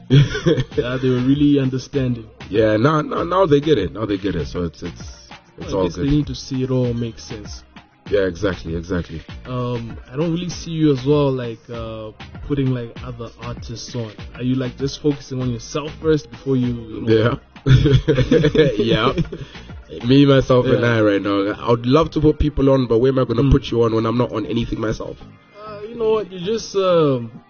Yeah, they were really understanding. Yeah, now, now, now they get it. Now they get it. So it's, it's, it's well, all I guess good. They need to see it all make sense. Yeah, exactly, exactly. Um, I don't really see you as well, like, uh, putting like other artists on. Are you like just focusing on yourself first before you, you know? Yeah. Yeah. Me, myself, yeah. and I right now. I would love to put people on, but where am I going to mm. put you on when I'm not on anything myself? You know what? You just um,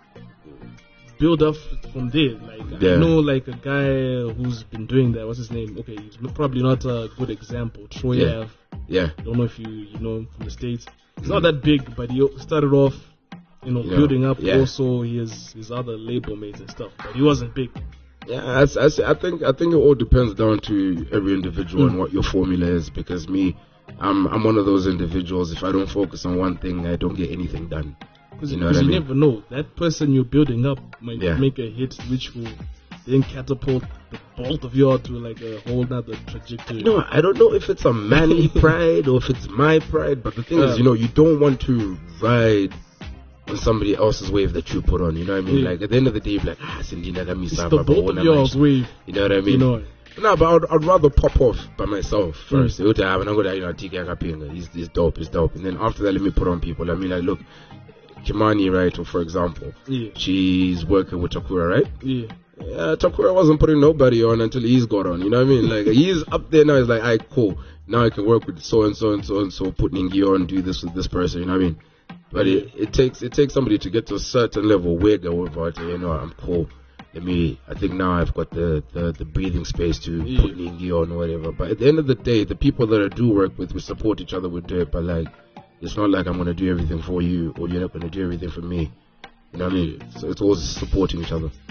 build up from there. Like yeah. I know, like a guy who's been doing that. What's his name? Okay, he's probably not a good example. Troy yeah. Ave. Yeah. I don't know if you you know him from the States. He's mm. not that big, but he started off, you know, you building know, up. Yeah. Also, his his other label mates and stuff. But he wasn't big. Yeah, I, I, I think I think it all depends down to every individual mm. and what your formula is. Because me, I'm I'm one of those individuals. If I don't focus on one thing, I don't get anything done. Because you, know you I mean? never know. That person you're building up might yeah. make a hit which will then catapult the both of you to like a whole nother trajectory. No, I don't know if it's a manly pride or if it's my pride, but the thing uh, is, you know, you don't want to ride on somebody else's wave that you put on, you know what I mean? Yeah. Like at the end of the day, you're like, ah, Sindina, let me it's the both of yours wave. You know what I mean? You know. No, but I'd, I'd rather pop off by myself first. Mm. You know, he's, he's dope, he's dope. And then after that, let me put on people. I mean, like, look, Kimani, right, or for example, yeah. she's working with Takura, right? Yeah. Yeah, Takura wasn't putting nobody on until he's got on, you know what I mean? Like, he's up there now, he's like, alright, cool. Now I can work with so and so and so and so, put Ningi on, do this with this person, you know what I mean? But yeah. it, it takes it takes somebody to get to a certain level where they will go, you know, I'm cool. Let me, I think now I've got the, the, the breathing space to yeah. put Ningi on or whatever. But at the end of the day, the people that I do work with, we support each other, we do it, but like, it's not like I'm going to do everything for you or you're not going to do everything for me. You know what I mean? So it's always supporting each other.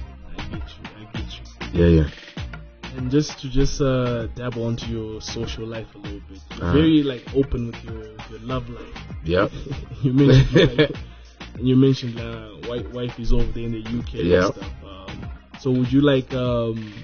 I get you, I get you. Yeah, yeah. And just to just uh, dabble onto your social life a little bit. You're uh-huh. very like open with your, your love life. Yep. you mentioned like, and you mentioned uh, wife, wife is over there in the U K yep. and stuff. Um, so would you like um,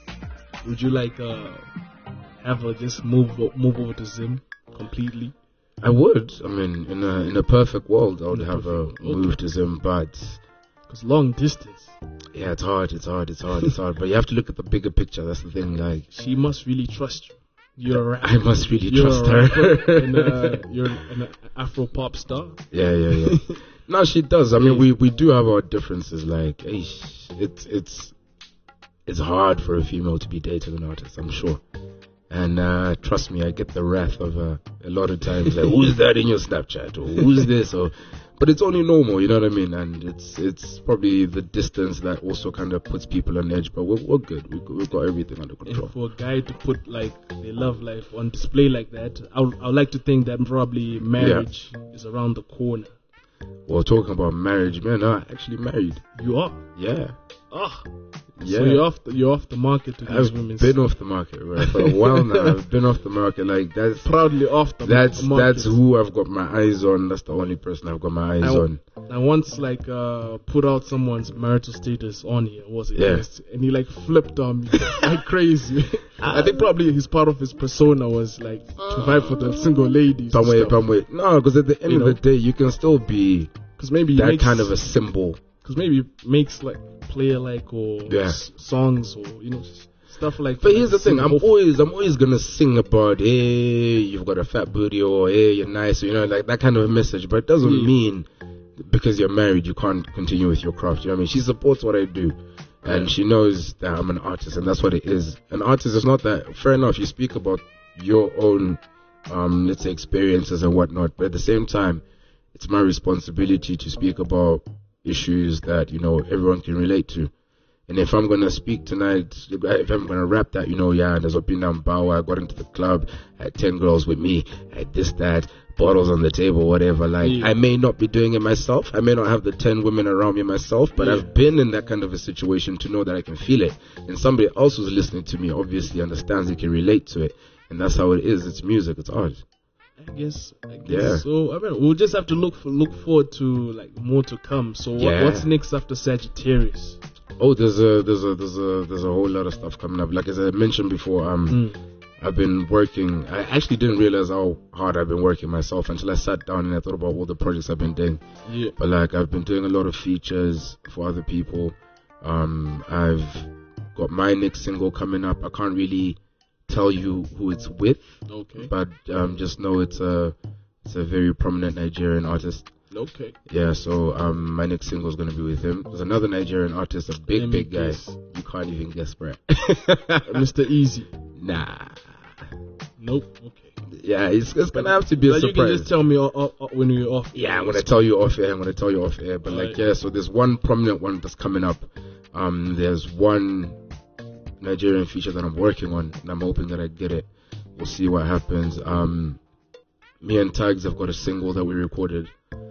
would you like uh, have her just move move over to Zim completely? I would. I mean, in a in a perfect world, I would have her move okay. to Zim, but because long distance. Yeah, it's hard. It's hard. It's hard. It's hard. But you have to look at the bigger picture. That's the thing. Like, she must really trust you. You're a rapper. I must really you're trust a her. and, uh, you're an Afro pop star. Yeah, yeah, yeah. No, she does. I mean, we, we do have our differences. Like, eish, it's it's it's hard for a female to be dating an artist, I'm sure. And uh, trust me, I get the wrath of uh, a lot of times. Like, who's that in your Snapchat? Or who's this? Or, but it's only normal, you know what I mean? And it's it's probably the distance that also kind of puts people on edge. But we're we're good. We we've got everything under control. And for a guy to put like their love life on display like that, I would, I would like to think that probably marriage yeah. is around the corner. Well, talking about marriage, man, I'm actually married. You are? Yeah. Oh. Yeah. So you're off the, you're off the market to these women. I've been off the market, right? For a while now, I've been off the market. Like, that's proudly off the that's, market. That's who I've got my eyes on. That's the only person I've got my eyes I, on. I once, like, uh, put out someone's marital status on here, was it? Yeah. Yes. And he, like, flipped on me like crazy. I think probably his part of his persona was, like, to fight for the single ladies. Pamwe, Pamwe. No, because at the end you of know? the day, you can still be Cause maybe that makes, kind of a symbol. Because maybe it makes, like, player like or yeah. s- songs or you know stuff like. But that. here's the thing: I'm always I'm always gonna sing about, hey, you've got a fat booty, or hey, you're nice, or, you know, like that kind of a message. But it doesn't yeah. mean because you're married you can't continue with your craft. You know what I mean? She supports what I do, and yeah. she knows that I'm an artist, and that's what it is. An artist is not that. Fair enough, you speak about your own, um, let's say, experiences and whatnot, but at the same time, it's my responsibility to speak about, issues that, you know, everyone can relate to. And if I'm going to speak tonight, if I'm going to rap that, you know, yeah, there's up and down bow, I got into the club, I had ten girls with me, I had this, that, bottles on the table, whatever. Like, yeah. I may not be doing it myself. I may not have the ten women around me myself, but yeah. I've been in that kind of a situation to know that I can feel it. And somebody else who's listening to me obviously understands they can relate to it. And that's how it is. It's music. It's art. I guess, I guess yeah. so. I mean, we'll just have to look for, look forward to like more to come. So what, yeah. what's next after Sagittarius? Oh, there's a there's a there's a there's a whole lot of stuff coming up. Like as I mentioned before, um, mm. I've been working. I actually didn't realize how hard I've been working myself until I sat down and I thought about all the projects I've been doing. Yeah. But like I've been doing a lot of features for other people. Um, I've got my next single coming up. I can't really tell you who it's with. Okay. But um, just know it's a it's a very prominent Nigerian artist. Okay. Yeah, so um, my next single is going to be with him. There's another Nigerian artist, a big, big guy. You can't even guess, bro. Mister Easy. Nah. Nope. Okay. Yeah, it's, it's going to have to be a but surprise. You can just tell me uh, uh, when you're off. Yeah, I'm going to tell you off air. I'm going to tell you off air. But, All like, right. yeah, so there's one prominent one that's coming up. Um, There's one Nigerian feature that I'm working on, and I'm hoping that I get it. We'll see what happens. Um, me and Tags have got a single that we recorded.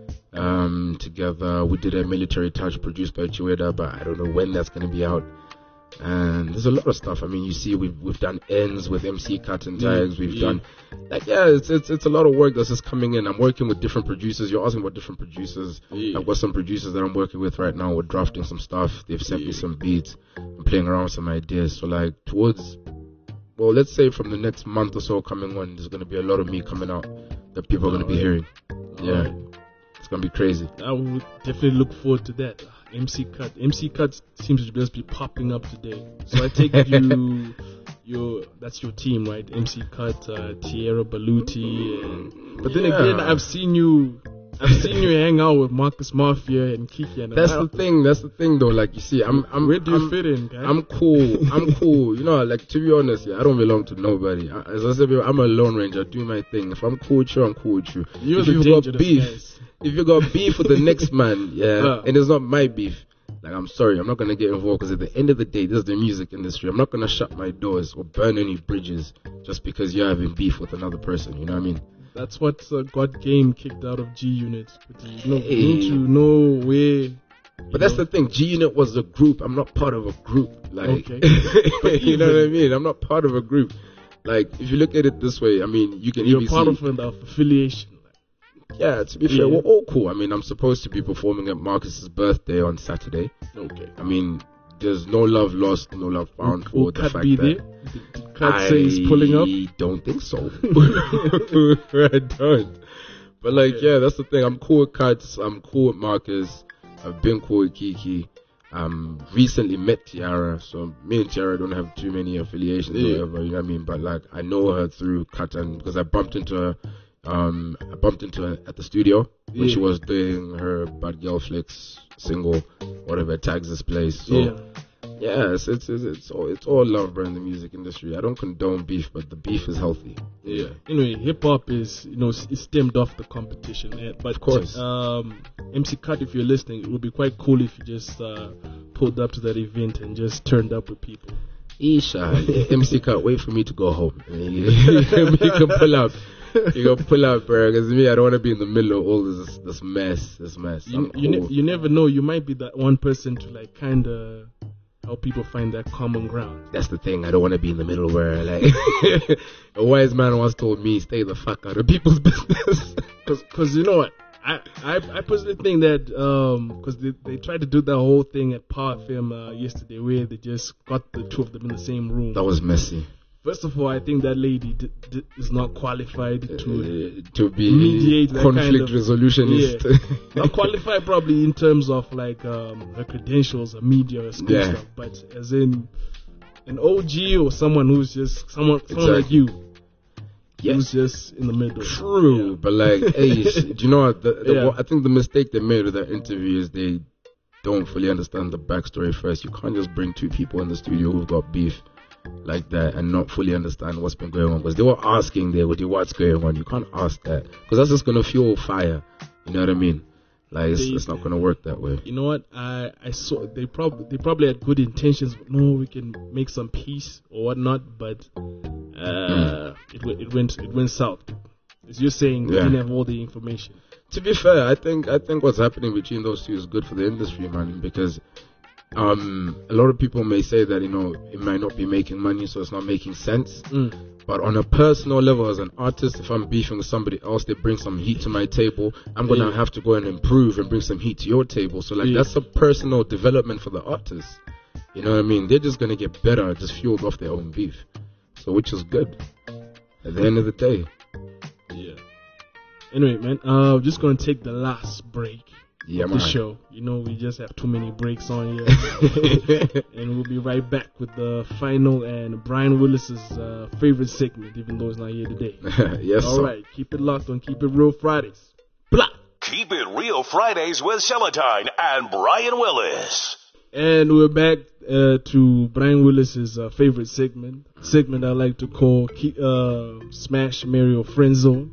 Um, together, we did a Military Touch produced by Chiweda, but I don't know when that's going to be out. And there's a lot of stuff. I mean, you see, we've we've done ends with M C Cut and Tags. We've yeah. done, like, yeah, it's it's it's a lot of work that's just coming in. I'm working with different producers. You're asking about different producers. Yeah. I've got some producers that I'm working with right now. We're drafting some stuff. They've sent yeah. me some beats. I'm playing around with some ideas. So, like, towards, well, let's say from the next month or so coming on, there's going to be a lot of me coming out that people are going to be hearing. Yeah. Right. It's gonna be crazy. I would definitely look forward to that. M C Cut. M C Cut seems to just be popping up today. So I take it you, your that's your team, right? M C Cut, uh, Tierra Baluti, and, but then yeah. again, I've seen you, I've seen you hang out with Marcus Mafia and Kiki. And that's the thing. That's the thing, though. Like you see, I'm, I'm. Where do you I'm, fit in, guy? I'm cool. I'm cool. You know, like to be honest, yeah, I don't belong to nobody. I, as I said, I'm a lone ranger. I do my thing. If I'm cool with you, I'm cool with you. You're if the you've got dangerous beef. guys. If you got beef with the next man, yeah, uh. and it's not my beef, like I'm sorry, I'm not gonna get involved because at the end of the day, this is the music industry. I'm not gonna shut my doors or burn any bridges just because you're having beef with another person. You know what I mean? That's what uh, got Game kicked out of G Unit. You know, Hey. you need to know where. But that's the thing. G Unit was a group. I'm not part of a group. Like, Okay. you know what I mean? I'm not part of a group. Like, if you look at it this way, I mean, you can You're even part see, of an affiliation. yeah, to be Yeah. fair, we're all cool. I mean, I'm supposed to be performing at Marcus's birthday on Saturday. Okay. I mean, there's no love lost, no love found for Will the Cut fact be that there? Did, did Cut say he's pulling up? I don't think so. I don't. But like, Okay. yeah, that's the thing. I'm cool with Cuts. I'm cool with Marcus. I've been cool with Kiki. Um, recently met Tiara, so me and Tiara don't have too many affiliations Yeah. or whatever. You know what I mean? But like, I know her through Cut, and because I bumped into her. Um, I bumped into her at the studio when Yeah. she was doing her Bad Girl Flicks single, whatever, Tags this place. So, Yeah. yeah, it's, it's, it's, it's, all, it's all love, bro, in the music industry. I don't condone beef, but the beef is healthy. Yeah. Anyway, hip hop is, you know, it's stemmed off the competition. eh, But Of course. um, M C Cut, if you're listening, it would be quite cool if you just uh, pulled up to that event and just turned up with people. Isha, M C Cut, wait for me to go home. You can pull up. You can pull up, bro, because me, I don't want to be in the middle of all this this mess, this mess. You, I'm you, ne- cool. you never know. You might be that one person to like kind of help people find that common ground. That's the thing. I don't want to be in the middle where, like, a wise man once told me, stay the fuck out of people's business. Because you know what? I, I, I personally think that because they, they tried to do that whole thing at Power F M uh, yesterday where they just got the two of them in the same room. That was messy. First of all, I think that lady d- d- is not qualified to uh, to be mediate that conflict kind of, resolutionist. Yeah. Not qualified probably in terms of like um, her credentials or media or school Yeah. stuff, but as in an O G or someone who's just someone someone like Exactly. you. Yeah. Who's just in the middle. True, Yeah. but like, hey, do you know what? The, the, Yeah. I think the mistake they made with that interview is they don't fully understand the backstory first. You can't just bring two people in the studio who've got beef like that and not fully understand what's been going on. Because they were asking there, what's going on? You can't ask that because that's just gonna fuel fire. You know what I mean? Like it's, They- it's not gonna work that way. You know what? I I saw they probably they probably had good intentions. No, we can make some peace or whatnot, but uh, it went it went it went south. As you're saying, we Yeah. didn't have all the information. To be fair, I think I think what's happening between those two is good for the industry, man, because um, a lot of people may say that, you know, it might not be making money, so it's not making sense. Mm. But on a personal level, as an artist, if I'm beefing with somebody else, they bring some heat to my table, I'm gonna Yeah. have to go and improve and bring some heat to your table. So like Yeah. that's a personal development for the artist. You know what I mean? They're just gonna get better, just fueled off their own beef. So which is good. At the end of the day. Yeah. Anyway, man, uh, just gonna take the last break Yeah, of the man. show. You know, we just have too many breaks on here, and we'll be right back with the final and Brian Willis's uh, favorite segment, even though he's not here today. Yes, All sir. right, keep it locked on Keep It Real Fridays. Blah. Keep it real Fridays with Celatine and Brian Willis. And we're back uh, to Brian Willis's uh, favorite segment, segment I like to call Ke- uh, Smash, Marry, or Friend Zone.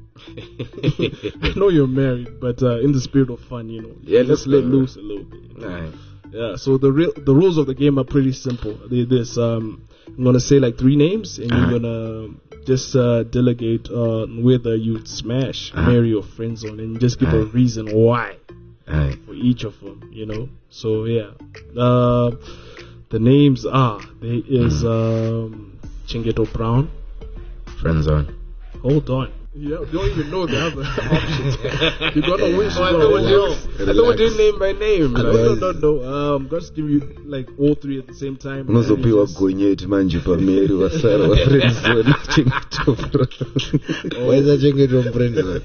I know you're married, but uh, in the spirit of fun, you know, Yeah, let's let's let go. loose a little bit. you know. Nice. Yeah. So the real the rules of the game are pretty simple. They're this: um, I'm gonna say like three names, and Uh-huh. you're gonna just uh, delegate on whether you smash, Uh-huh. marry, or friend zone, and just give a Uh-huh. reason why Aye. for each of them. You know. So yeah. Uh, the names are there is um, Chingeto Brown. Friend zone. Hold on. You don't even know the other options. You're gonna wish. Oh, I you're thought gonna we know. did- I thought we did name by name. No, like- no, no, no. Um, just give you like all three at the same time. unozopiwa gonyeti manje pameri wasara wafriendzone chengetobra waisa chengetwa mufriendzone.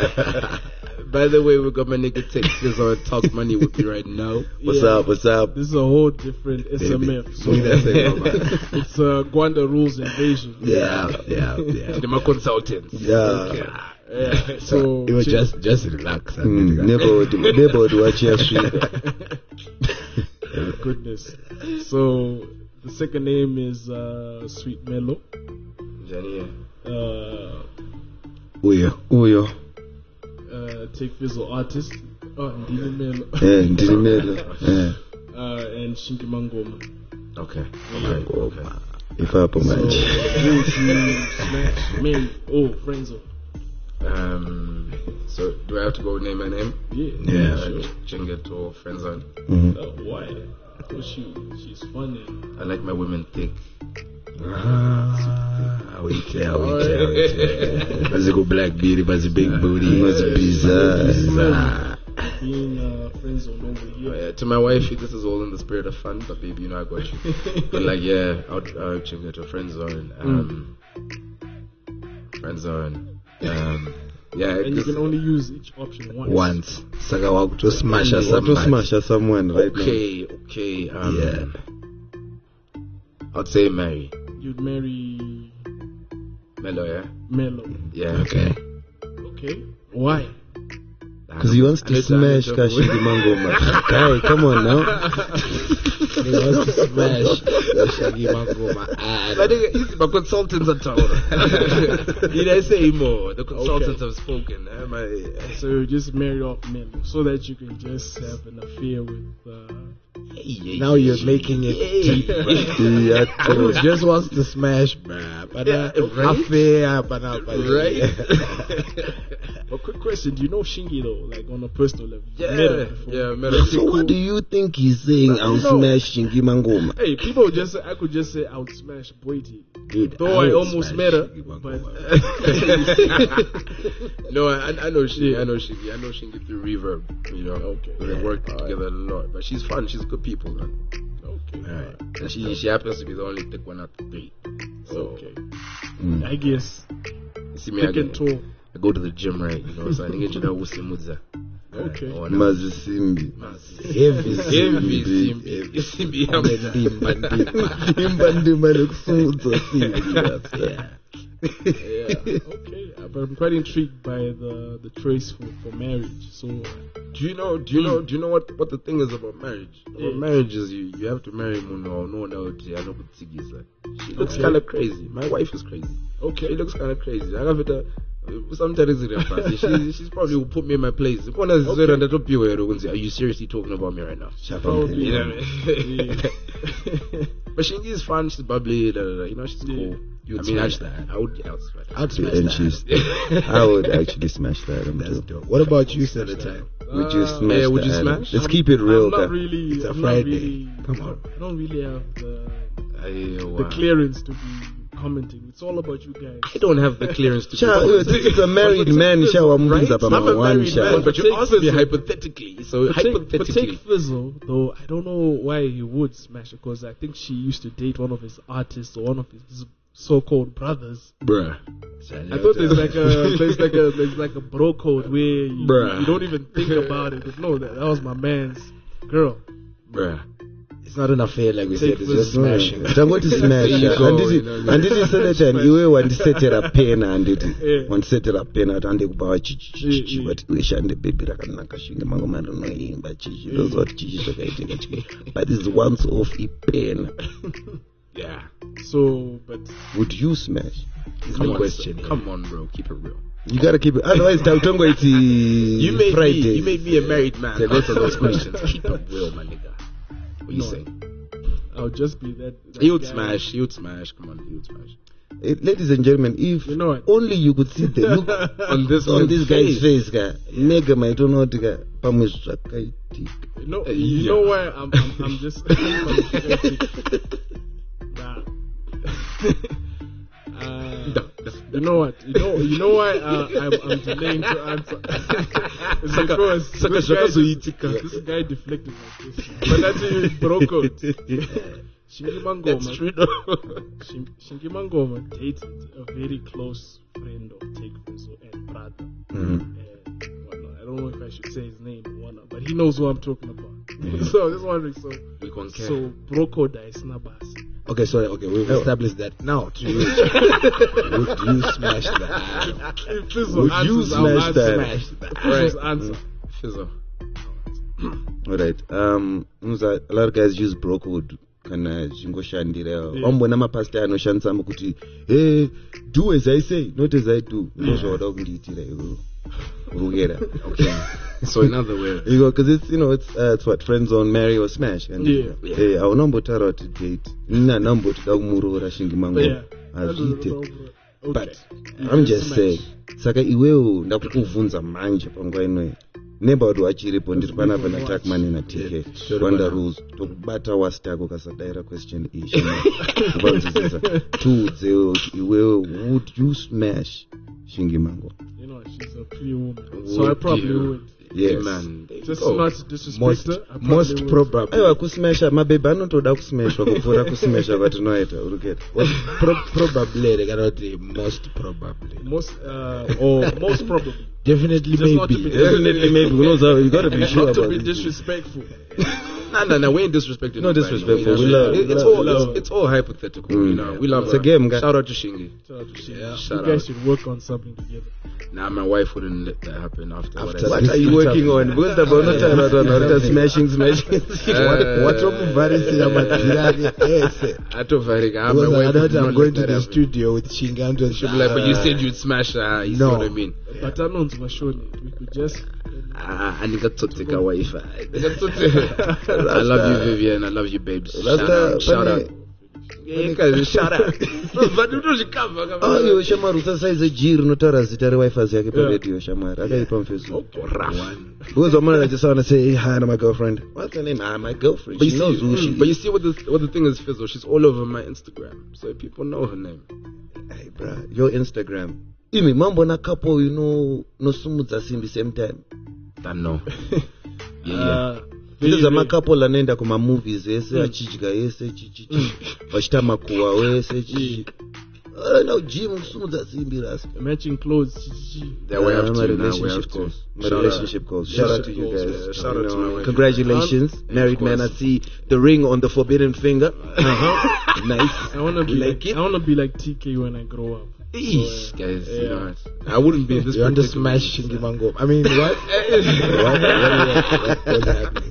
By the way, we got my nigga Texas on Talk Money with me right now. What's up, what's up? This is a whole different S M F. So We that say, man. it's uh, Gwanda Rules Invasion. Yeah, yeah, yeah. To my consultants. Yeah. Okay. Yeah, so It was just just relax. Mm, never never would watch your goodness. So the second name is uh, Sweet Mellow. Jania. Uh, Uyo, uyo. uh, Take Fizzle Artist. Oh, Ndini Mellow. Eh, Ndini Mellow. Eh. Uh, and Shinki Mangoma. Okay. Yeah. Okay. Ifapo So, manje. who would you smash, marry, oh, friend zone? Um. So do I have to go name my name? Yeah. Yeah. Uh, Sure. Chinget or friend zone. Mhm. Uh, why? Because she, she's funny. I like my women thick. Ah, wait there, wait there, wait there. Bazi go black beauty, bazi big booty, bazi bizarre. Being uh, friend zone over Oh, here. yeah. To my wife, this is all in the spirit of fun, but baby, you know I got you. But like, yeah, I'll, I'll Chinget or friend zone. Um. Friend zone. Um. Yeah. And you 'cause- can only use each option once. Once. Saka wakuto smasha somebody. Wakuto smasha someone right now. Okay, okay. Um, Yeah. I'd say Mary. You'd marry Mellow, yeah? Mellow. Yeah. Okay. Okay. Why? Because he wants to smash Kashidi Mangoma. Guy, come on now. He wants to smash Kashidi Mangoma. But uh, my consultants are told. Did I say more? The consultants Okay. have spoken. Am I? So you just marry off Mellow so that you can just have an affair with. Uh, Now you're making it deep, right? Yeah, he just wants to smash, bruh. But uh, right? affair, but uh, but Right? But quick question: do you know Shingi though, like on a personal level? You Yeah, met her before. yeah, met her. So what do you think he's saying? I'll No. smash Shingi Mangoma. Hey, people just say, I could just say I would smash Boiti. Dude, Though I, would almost smash met her, Shingi but No, I, I know Shingy. I know Shingy. I know Shingy through Reverb. You know, Okay. we work together a lot. But she's fun. She's good people, man. okay, Alright. And she she happens to be the only thick one out of three. So okay. Mm. I guess you see me, I, thick and go- tall. I go to the gym, right? You know, so I get you know Usimudza. Okay. Oh, no. Mazisimbi. Heavy, heavy, Simbi. Simbi. Ndimba, ndimba. Ndimba, ndimba, nokusudza Simbi. Yeah. Yeah. Okay. Uh, But I'm quite intrigued by the the choice for, for marriage. So Do you know? Do you know? Do you know what, what the thing is about marriage? About Yeah. marriage is you, you have to marry Muno no no I know what Tigisa. She looks Okay. kind of crazy. My wife is crazy. okay. She looks kind of crazy. I have it. Sometimes it's she, she's probably will put me in my place. Okay. Are you seriously talking about me right now? Probably. You know what I mean? But Shingy is fun. She's bubbly. Da, da, da. You know, she's Yeah. cool. You'd I mean, smash I, that. I would. Yeah, I would smash that. I'd smash and that. I would actually smash that. That's dope. What about you, Senator? Would you Uh, smash yeah, would you that? smash? Let's I'm- keep it real. I'm not guy. really. It's a I'm Friday. Not really, Come on. I don't really have the I, uh, the clearance to be commenting. It's all about you guys. I don't have the clearance to. Sha, do this is a married man. Sha, wa right? mubinza pa I'm a one married sha. man, but you Take asked me Fizzle. hypothetically. So But take, but hypothetically, take Fizzle, though, I don't know why he would smash it, because I think she used to date one of his artists or one of his so-called brothers. bruh. I thought there's like a there's like a there's like a bro code where you, Bruh. you don't even think about it. But no, that, that was my man's girl. Bruh. It's not an affair like we Take said. It's just Fizzle. smashing. Tangoti smash. There you sha. go, Anditi you know, anditi Senator iwe wandisetera pena anditi. Yeah. Wandisetera pena ati kubawa chichi chichi Yeah, but weshande baby rakanaka shinga mango mandonoimba chichi. Those what chichi zvakaitika chike. But it's once off ipena. Yeah. So, but Would you smash? Is Come the on, question. son. Come on, bro. Keep it real. You gotta keep it. Otherwise, Tautongo it's You made Friday. me. You made me a married man. So Answer those questions. Keep it real, my nigga. What you No. saying? I'll just be that. that He would guy. smash. He would smash. Come on, he would smash. Eh, ladies and gentlemen, if You know what? only you could see the look On this on this guy's face. face, guy. Mega might don't know what guy. Pamwe zvakaitika. You know, Uh, you yeah. know why I'm, I'm, I'm just. nah. uh, you know what? You know, you know why uh, I'm, I'm delaying to answer. It's because this guy, this guy deflected like this. But that's it, broke out. Shingi That's Mangoma. true. Shin- Shingi Mangoma dated a very close friend of Take Fizzle and brother. Mhm. And whatnot. I don't know if I should say his name or whatnot, but he knows who I'm talking about. So I was wondering, so We can't care. so Broko dies Nabas. Okay, sorry. Okay, we've established that. Now, to you. Would you smash that? If Fizzle Would you answers, I'll smash answer. that? Smash that. Fizzle's Right. answer. Fizzle. All right. Um, unza- a lot of guys use brokerwood kana zvingoshandira Yeah. wambona mapasta anoshandisa mukuti hey, do as I say not as I do ndozvauda kundiitira iwe urugera. Okay. So in other words, you go because it's you know it's uh, it's what friend zone marry or smash and Yeah. hey aunambotaura kuti date nina nambotida kumuroora Shingi Mango Yeah. azviite Okay. but You I'm just just smash. saying saka iwewo ndakukuvhunza manje panguva inoyi neighborhood wachiripo ndiri panapa natakman natk rwanda rules tokubata wasitako kasadayira question iyi kuvanzwisisa tiudzewo kuti iwewo would you smash Shingi Mango? You know, she's a pretty woman. So I probably you? would. Yes. man. Just Oh. not to disrespect most, her. I probably most would. probably aiwa kusmasha mabhebhi anotoda kusmashwa kupfuura kusmasha kwatinoita uriketa Pro- probably kana kuti most probably Most, uh, or most probably. definitely Just not to maybe be definitely maybe unoza you gotta be sure Not to about be this. disrespectful. No, no, no. We ain't disrespecting. No nobody. disrespectful. We We love- It- we It's love- all. love. It's, it's all hypothetical. Mm. You know, we love. It's a her. game, guy. Shout out to Shingi. Shout out to Shingi. Yeah, You shout guys out. should work on something together. Nah, my wife wouldn't let that happen after, After what I that. said. What are you working on? Because the bonota not smashing smashing. Uh, watomubvarisira madziri ake ese Atovharika. I'm because my I wife know would that I'm not going let to that the happen. studio with Shinganto. She'll be like, but you said you'd smash her. You No. see what I mean? But I know Shoni. We could just. Ah, I need to take a wife. I love you, Vivian. I love you, babes. That's Shout the out. Shout out. funny- Yeah, guys, shout out. But you know she come. Oh, yo shamwari usasaize G rinotaura zita rewifi yake Yeah. paredio shamwari akaitwa mufacebook Rough. because wamwana I just want to say hey, hi to my girlfriend. What's her name? Ah, my girlfriend. But She you, knows see, who mm, she but you is. see what the what the thing is, Fizzle. She's all over my Instagram, so people know her name. Hey, bruh, your Instagram. Imi mambo na couple you know no sumudza simbi same time. That no. Yeah, yeah. Uh, Zile za very- makapol anaenda kuma movies ese achidya ese chichichi vachita makuwa wese chichi na gym kusumudza simbi rasa matching clothes. She- she- That we have Uh, to. my Now we relationship have to. goals. My Shout out. relationship goals. Shout out to you Relationship guys. goals, yeah. Shout You out to know, my wife. congratulations, Um, married of man. I course. see the ring on the forbidden finger. Uh-huh. Nice. I wanna be Like like, it? I wanna be like T K when I grow up. Eesh, guys, you Yeah. know, I wouldn't be in this. You want to particular- smash Shingi Mango? I mean, what? what? What, what, what was happening?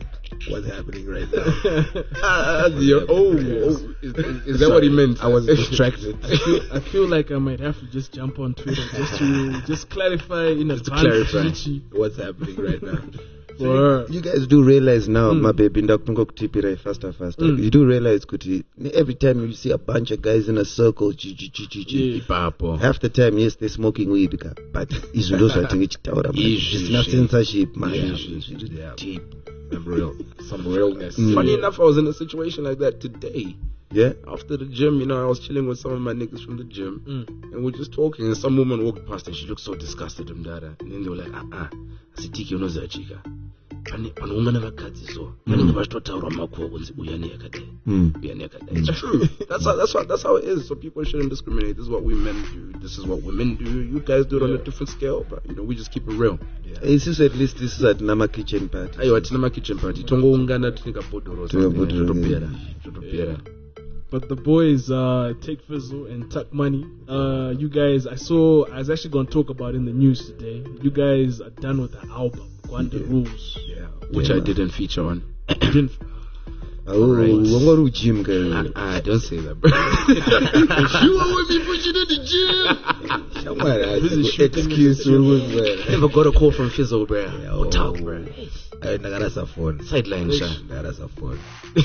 What's happening right now? Ah, the- oh, oh, is, is that what he meant? I was distracted. I feel, I feel like I might have to just jump on Twitter just to just clarify in Just to advance. clarify Chichi. what's happening right now. For her. You guys do realize now, Mm. my baby, ndakutunga kutipirai faster, faster. Mm. You do realize, kuti, every time you see a bunch of guys in a circle, chi, chi, chi, chi, chi, Yeah. Ipapo. half the time, yes, they're smoking weed, ka, but izvi ndo zvatinenge tichitaura, man. Izvi, It's not izvi. censorship, man. Izvi, Yeah. deep, some real, some realness. Mm. Funny enough, I was in a situation like that today. Yeah? After the gym, you know, I was chilling with some of my niggas from the gym, Mm. and we're just talking, and some woman walked past, and she looked so disgusted and dada. And then they were like, ah, ah, asitiki unozachika. Pane panoungana vakadzi so vanenge vachitotaura makuva kunzi uya neyakadai Mm. uya neyakadai. It's true. That's how, that's how, that's how it is. So people shouldn't discriminate. This is what we men do. This is what women do. You guys do it on a different scale, but you know, we just keep it real. Isisu at least this is at Nama kitchen party. Aiwa, tina ma kitchen party. Tongoungana tinika bodoro. Tinobodoro, Totopera. Totopera. But the boys, uh, Take Fizzle and Tuck Money, uh, you guys, I saw, I was actually going to talk about in the news today. You guys are done with the album, Gwanda Rules. Yeah. Which Yeah, I man. didn't feature on. Didn't, Oh, Right. wangori gym guy. Ah, ah, don't say that, bro. You want me pushing in the gym? Shamara, This is shooting excuse me. Never got a call from Fizzle, bro. Oh. Or Tuck, bro. Ndakarasa phone. Sideline, sha. Ndakarasa phone.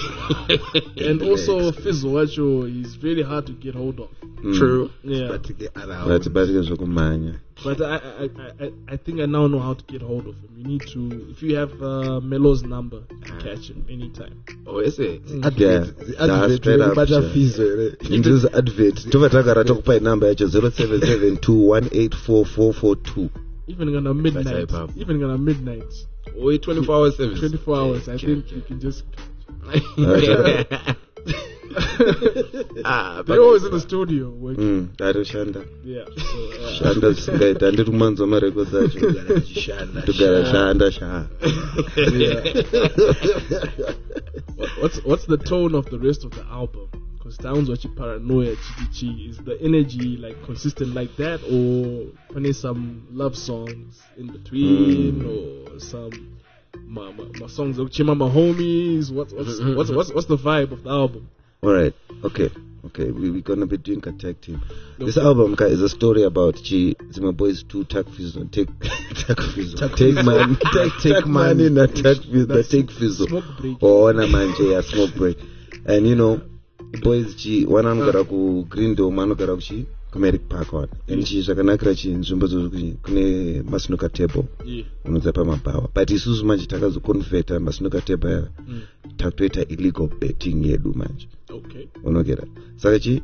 and also Fizzle, Wacho, he's very hard to get hold of. True. Yeah. Vatibatike zvokumhanya. But I, I, I, I, I think I now know how to get hold of him. You need to, if you have uh, Melo's number, catch him anytime. Oh, is it? Yeah, that's straight up. This advert. Tova takara tokupai number yacho zero seven seven two one eight four four four two. Even on a midnight, That's hype up. even on a midnight, Oh, twenty-four hour service. twenty-four hours, I Okay, think okay. you can just. Ah, They're always in the studio working. Mm, Shanda. Yeah. So, uh, Shanda singaita handiri kumanzwa marekodzi acho. Togara shanda sha. what- what's what's the tone of the rest of the album? Because Sounds What You Paranoia, Chichi, is the energy like consistent like that, or funny some love songs in between, Mm. or some my, my, my songs of Chimama homies? What's what's what's what's what's the vibe of the album? All right. Okay. Okay. We, we're gonna be doing a tag team. This Okay. album ka, is a story about Chi. It's my boys two tag fizzle. Take tag fizzle. Take man. Take take money na tag fizzle. Take fizzle. Smoke break. Oh, na manje ya smoke break. And you know, boys Chi one anogara ku Green Dome, one anogara ku Chi Comeric Park one. And Chi zvakanakira Chi nzvimbo dzokuti kune masnooker table. Yeah. Unodza pamabawa. But isusu manje takazoconverta masnooker table aya. Mm. Takutoita illegal betting yedu manje. Okay. Unogera saka chi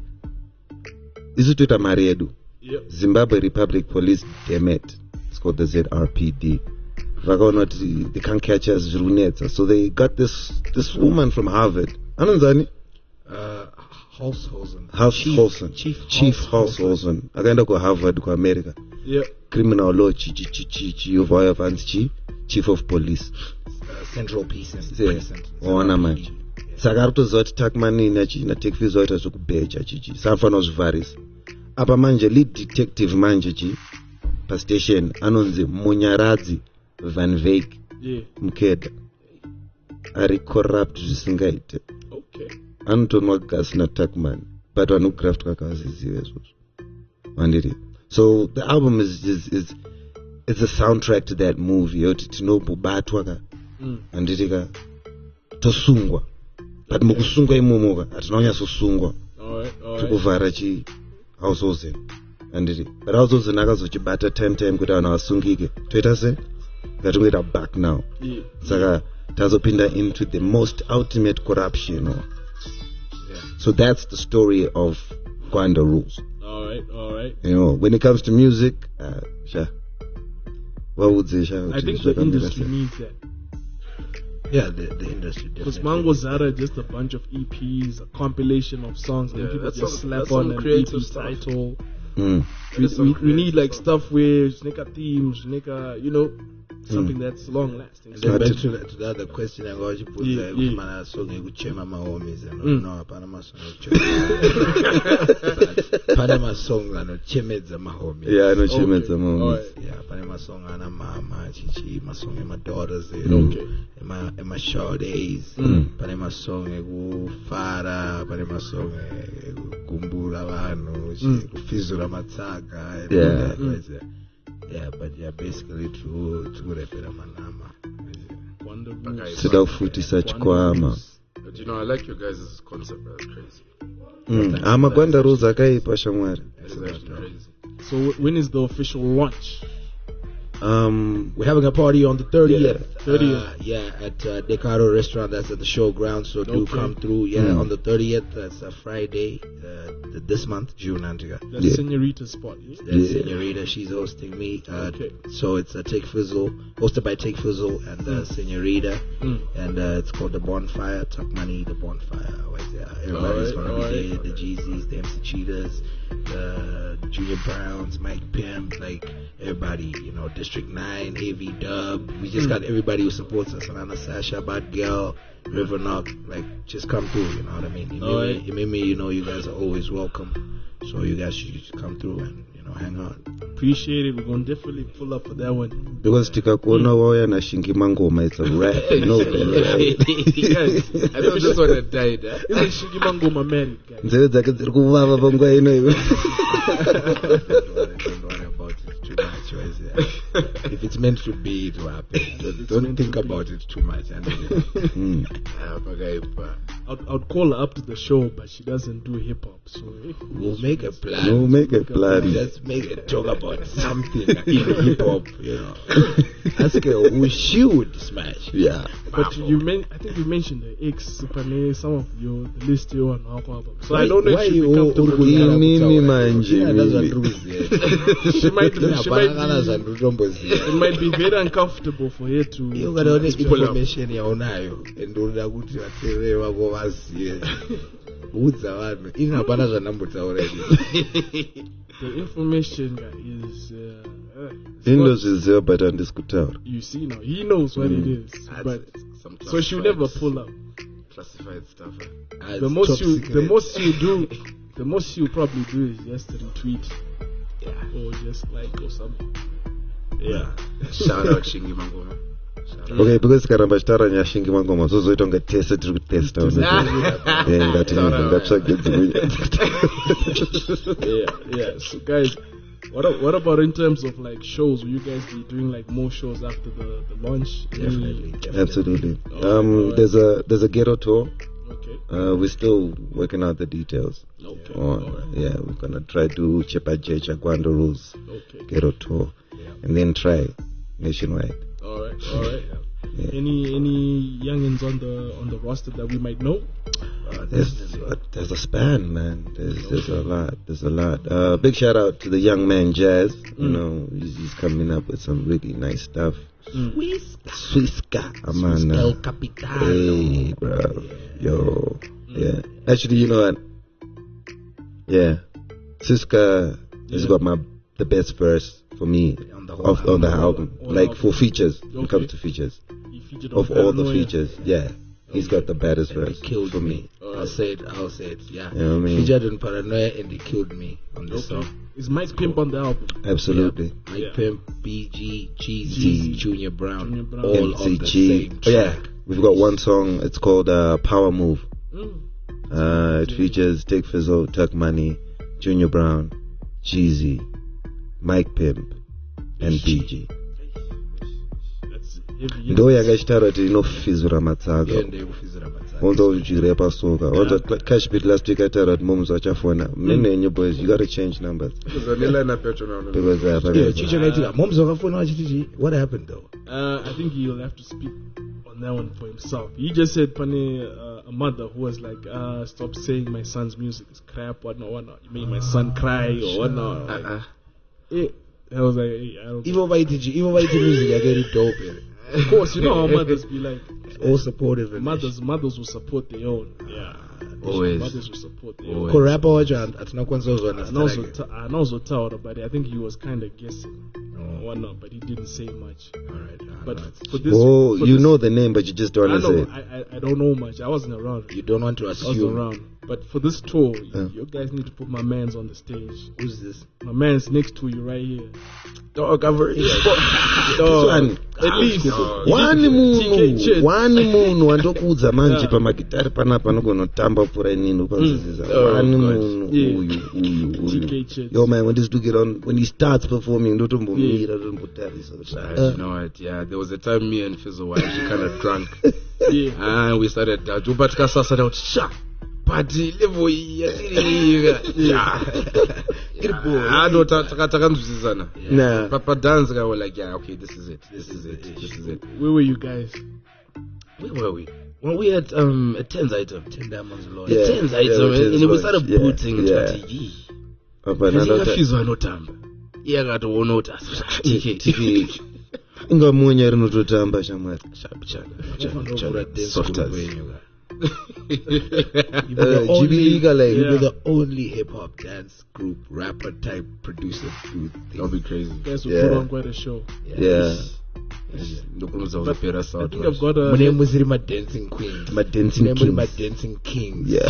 isu toita mari yedu. Yep. Zimbabwe Republic Police Demet, it's called the Z R P D. Vakaona kuti they can't catch us zviri kunetsa, so they got this this woman from Harvard anonzani Uh, Holzhausen. Holzhausen. Chief Chief Holzhausen. Holzhausen akaenda kuharvard kuamerica. Yep. Criminal law chi chi chi chi chi yovaya vanzi chi chief of police. Uh, Central Peace and Yeah. Precinct. Waona manje saka ari kutoziva kuti takmanini achina tekfis waita zvekubheja chichi saka anofanira kuzvivharisa apa manje lead detective manje chi pastation anonzi Munyaradzi Van Veek Yeah. Mukeda ari corrupt zvisingaite. Okay. Anotonwa gasi natakman but vanographt kakavaziziva izvozvo mandiri. So the album is, is, is it's a soundtrack to that movie yoti tinobobatwa ka Mm. handiti ka tosungwa but mukusungwa imomo ka hatina kunyatsosungwa Alright, alright. tikuvhara chi Holzhausen handiti but Holzhausen akazochibata time time kuti vanhu vasungike toita se ngatingoita back now. Yeah. Saka tazopinda into the most ultimate corruption. Or, Yeah. so that's the story of Gwanda Rules. Alright, alright. You know, when it comes to music, uh, sha, what would you say? I think the industry needs that. Yeah, the, the industry Because definitely. Mango Zara just a bunch of E Ps, a compilation of songs, and Yeah, people that's just some- slap that's on some an E creative P stuff. title. Mm. We, That's some we, we need creative like stuff. stuff where Sneka themes, Sneka, you know, something that's long lasting. And then back to, the, to the other question, I'm going to put Yeah, the yeah. man song you could chema my homies and Mm. no Panama song. Panama song and chemedza my homies. Yeah, I know chemedza my homies. Alright. Yeah, Panama song and mama, chichi, my song and my daughters. Mm. Okay. And my and my show days. Mm. Panama song egu fara, Panama song egu kumbula vanu, Mm. kufizura matsaga. and Yeah. all that, Mm. right there. Yeah, but yeah, basically to to repera manama. Sida kufutisa chikwama. But you know, I like your guys' concept. That's crazy. Mm. Amagwanda rules akaipa shamwari. It's actually crazy. So w- when is the official launch? Um, We're having a party on the thirtieth. Yeah, thirtieth. Uh, yeah, at uh, Decaro Restaurant. That's at the showground. So do Okay. come through. Yeah, Mm. on the thirtieth. That's a Friday. Uh, th- this month, June Antiga. That's Yeah. Senorita's spot. Yeah? That's Yeah. Senorita. She's hosting me. Uh, Okay. So it's a Take Fizzle, hosted by Take Fizzle and uh, Senorita. Mm. And uh, it's called The Bonfire. Tuck Money, The Bonfire. Right there. Everybody's Alright, going to be alright. there. The Jeezys, the M C Cheetahs, the Junior Browns, Mike Pimp, like everybody, you know, District nine, A V Dub. We just Mm. got everybody who supports us. Anana Sasha, Bad Girl, River Knock. Like, just come through, you know what I mean? You Alright. made me, you made me, you know, you guys are always welcome. So you guys should just come through and, you know, hang out. Appreciate it. We're gonna definitely pull up for that one. Because tikakuona wauya na shingi mangoma, it's a rap. No, Guys, I don't just want to die there. Isn't Shigimangoma married, guys? nzeve dzake dziri kuvava panguva ino iwe. Don't worry about it too much. Right? Yeah. If it's meant to be, it will happen. Don't, don't think about it too much. I mean, Mm. Ah, Bagaipa. I'd, I'd call her up to the show, but she doesn't do hip hop. So eh, we'll make a plan. We'll make a plan. Let's make a talk about something in hip hop, you know. Ask her who she would smash. Yeah. But you men, I think you mentioned the X, Supane, some of your the list you on our album. So Why- I don't know why if she'd you be comfortable all- with all- that. Inini manje, Yeah, that's what mimi. Ruth said. She might be, she might Banana be, zvamutomboziva. it might be very uncomfortable for her to. Iyo to- kana une to pull up. information yaunayo and unoda kuti vateereri vako vazive, udza vanhu ini hapana zvandambotaura ini. The information guy is. Uh, uh, it's Indozviziva but handisi kutaura. You see now, he knows what it is, but Some so she'll never pull up. classified stuff. Eh? Ah, The it's most top you, the secret. most you do, the most you probably do is just retweet, Yeah. or just like or something. Yeah. Shout out Shingi Mangoma. Shout out. Okay, because tikaramba chitaura nyaya shingi mangoma zozoita kunge tese tiri kutesta ngatsvage dzimwe. Yeah, yeah. So guys, what a- what about in terms of like shows? Will you guys be doing like more shows after the, the launch? Definitely, definitely. Absolutely. Um, there's a there's a ghetto tour. Okay. Uh, we're still working out the details. Okay. On, yeah, we're gonna try to Chepa J Chagwando rules Okay. ghetto tour, and then try nationwide. All right. All right. Yeah. Any any youngins on the on the roster that we might know? Uh, There's uh, there's a span, man. There's there's a lot. There's a lot. Uh, big shout out to the young man Jazz. You Mm. know, he's, he's coming up with some really nice stuff. Swiss. Swiska, Amana. El Capitano. Hey, bro. Yo. Yeah. Actually, you know what? Yeah. Siska has Yeah. got my the best verse for me On the whole of on the album. On the Like album. for features. When it Okay. comes to features. He featured Of on all the Paranoia. features. Yeah. He's got the baddest And he verse killed for me. me. I'll say it. I'll say it. Yeah. You know what I mean? Featured in Paranoia and he killed me on this Okay. song. Is Mike Pimp on the album? Absolutely. Mike Yeah. Pimp, B G, Jeezy, Jeezy, Junior Brown, Junior Brown. all M C on the G. same Oh, yeah. track. We've got one song. It's called uh, Power Move. Mm. Uh, it features Take Fizzle, Tuck Money, Junior Brown, Jeezy, Mike Pimp, and B G. That's heavy. Ndo yakachitaura kuti inofizura matsaga. Yeah, they kufizira matsaga. Wanza uchirepa soka. Wanza cash beat last week ataura kuti moms wachafona. Mnenenye boys, you gotta change numbers. Because I line up your channel. Because uh, Yeah, pakaipa. Chicho Naitika. Mom's wakafuna wachitiji. What happened though? Uh, I think he'll have to speak on that one for himself. He just said, Pane, uh, a mother who was like, uh, stop saying my son's music is crap, whatnot, whatnot. You made my son cry or whatnot. Like, Uh-uh. eh, I was like, hey, I don't Ivo vaitiji. Ivo vaiti music yakairi dope. here. Of course, you know how mothers be like. All supportive. and- Mothers, mothers will support their own. Yeah. Always. Mothers will support their own. Always. Kurapa wacho hatina kwanisa kuzwana And zita also, rake. t- and also told about it. I think he was kind of guessing. or whatnot, but he didn't say much. All right. No, But no, for this, Oh, for you this- know the name, but you just don't I want to say know. it. I, I I don't know much. I wasn't around. you don't want to I wasn't assume. around. But for this tour, you, Yeah. you guys need to put my man's on the stage. Who's this? My man's next to you right here. Dog, I've already. Dog. At least One T K munhu Chits. one munhu wandokuudza manje Yeah. pamagitari panapa anogona kutamba pfuura inini ukanzwisisa Oh, one God. munhu Yeah. uyu uyu T K uyu Chits. yo man when this dude get on when he starts performing ndotombomira ndotombotarisa kuti Uh, you know what? Yeah, there was a time me and Fizzle were actually kind of drunk. Yeah. And we started uh, Jubatka Sasa out, sha, party level, yeah, I don't know, nah Papa Dance guy was like, yeah, okay, this is it, this is it, this is it. Where were you guys? Where were we? Well, we had um, a tens item. Ten diamonds law. Yeah. A tens Yeah, item. the and tens we launch. started Yeah. booting Yeah. T V. apa Kazi nandota ingafizwa anotamba. Iyakatoonota. T K. T V ingamunya rinototamba shamwari Sharp chana. Chana, Chana. Dance softers. group wenyu, guy. Uh, You were the only, G B Liga, like, you were yeah. the only hip hop dance group, rapper type producer dude. That'll be crazy. You guys will Yeah. put on quite a show. yeah Ndokunuza But uzapera I South. think I've got a. My name was my dancing queens. my dancing My name was my kings dancing kings. yeah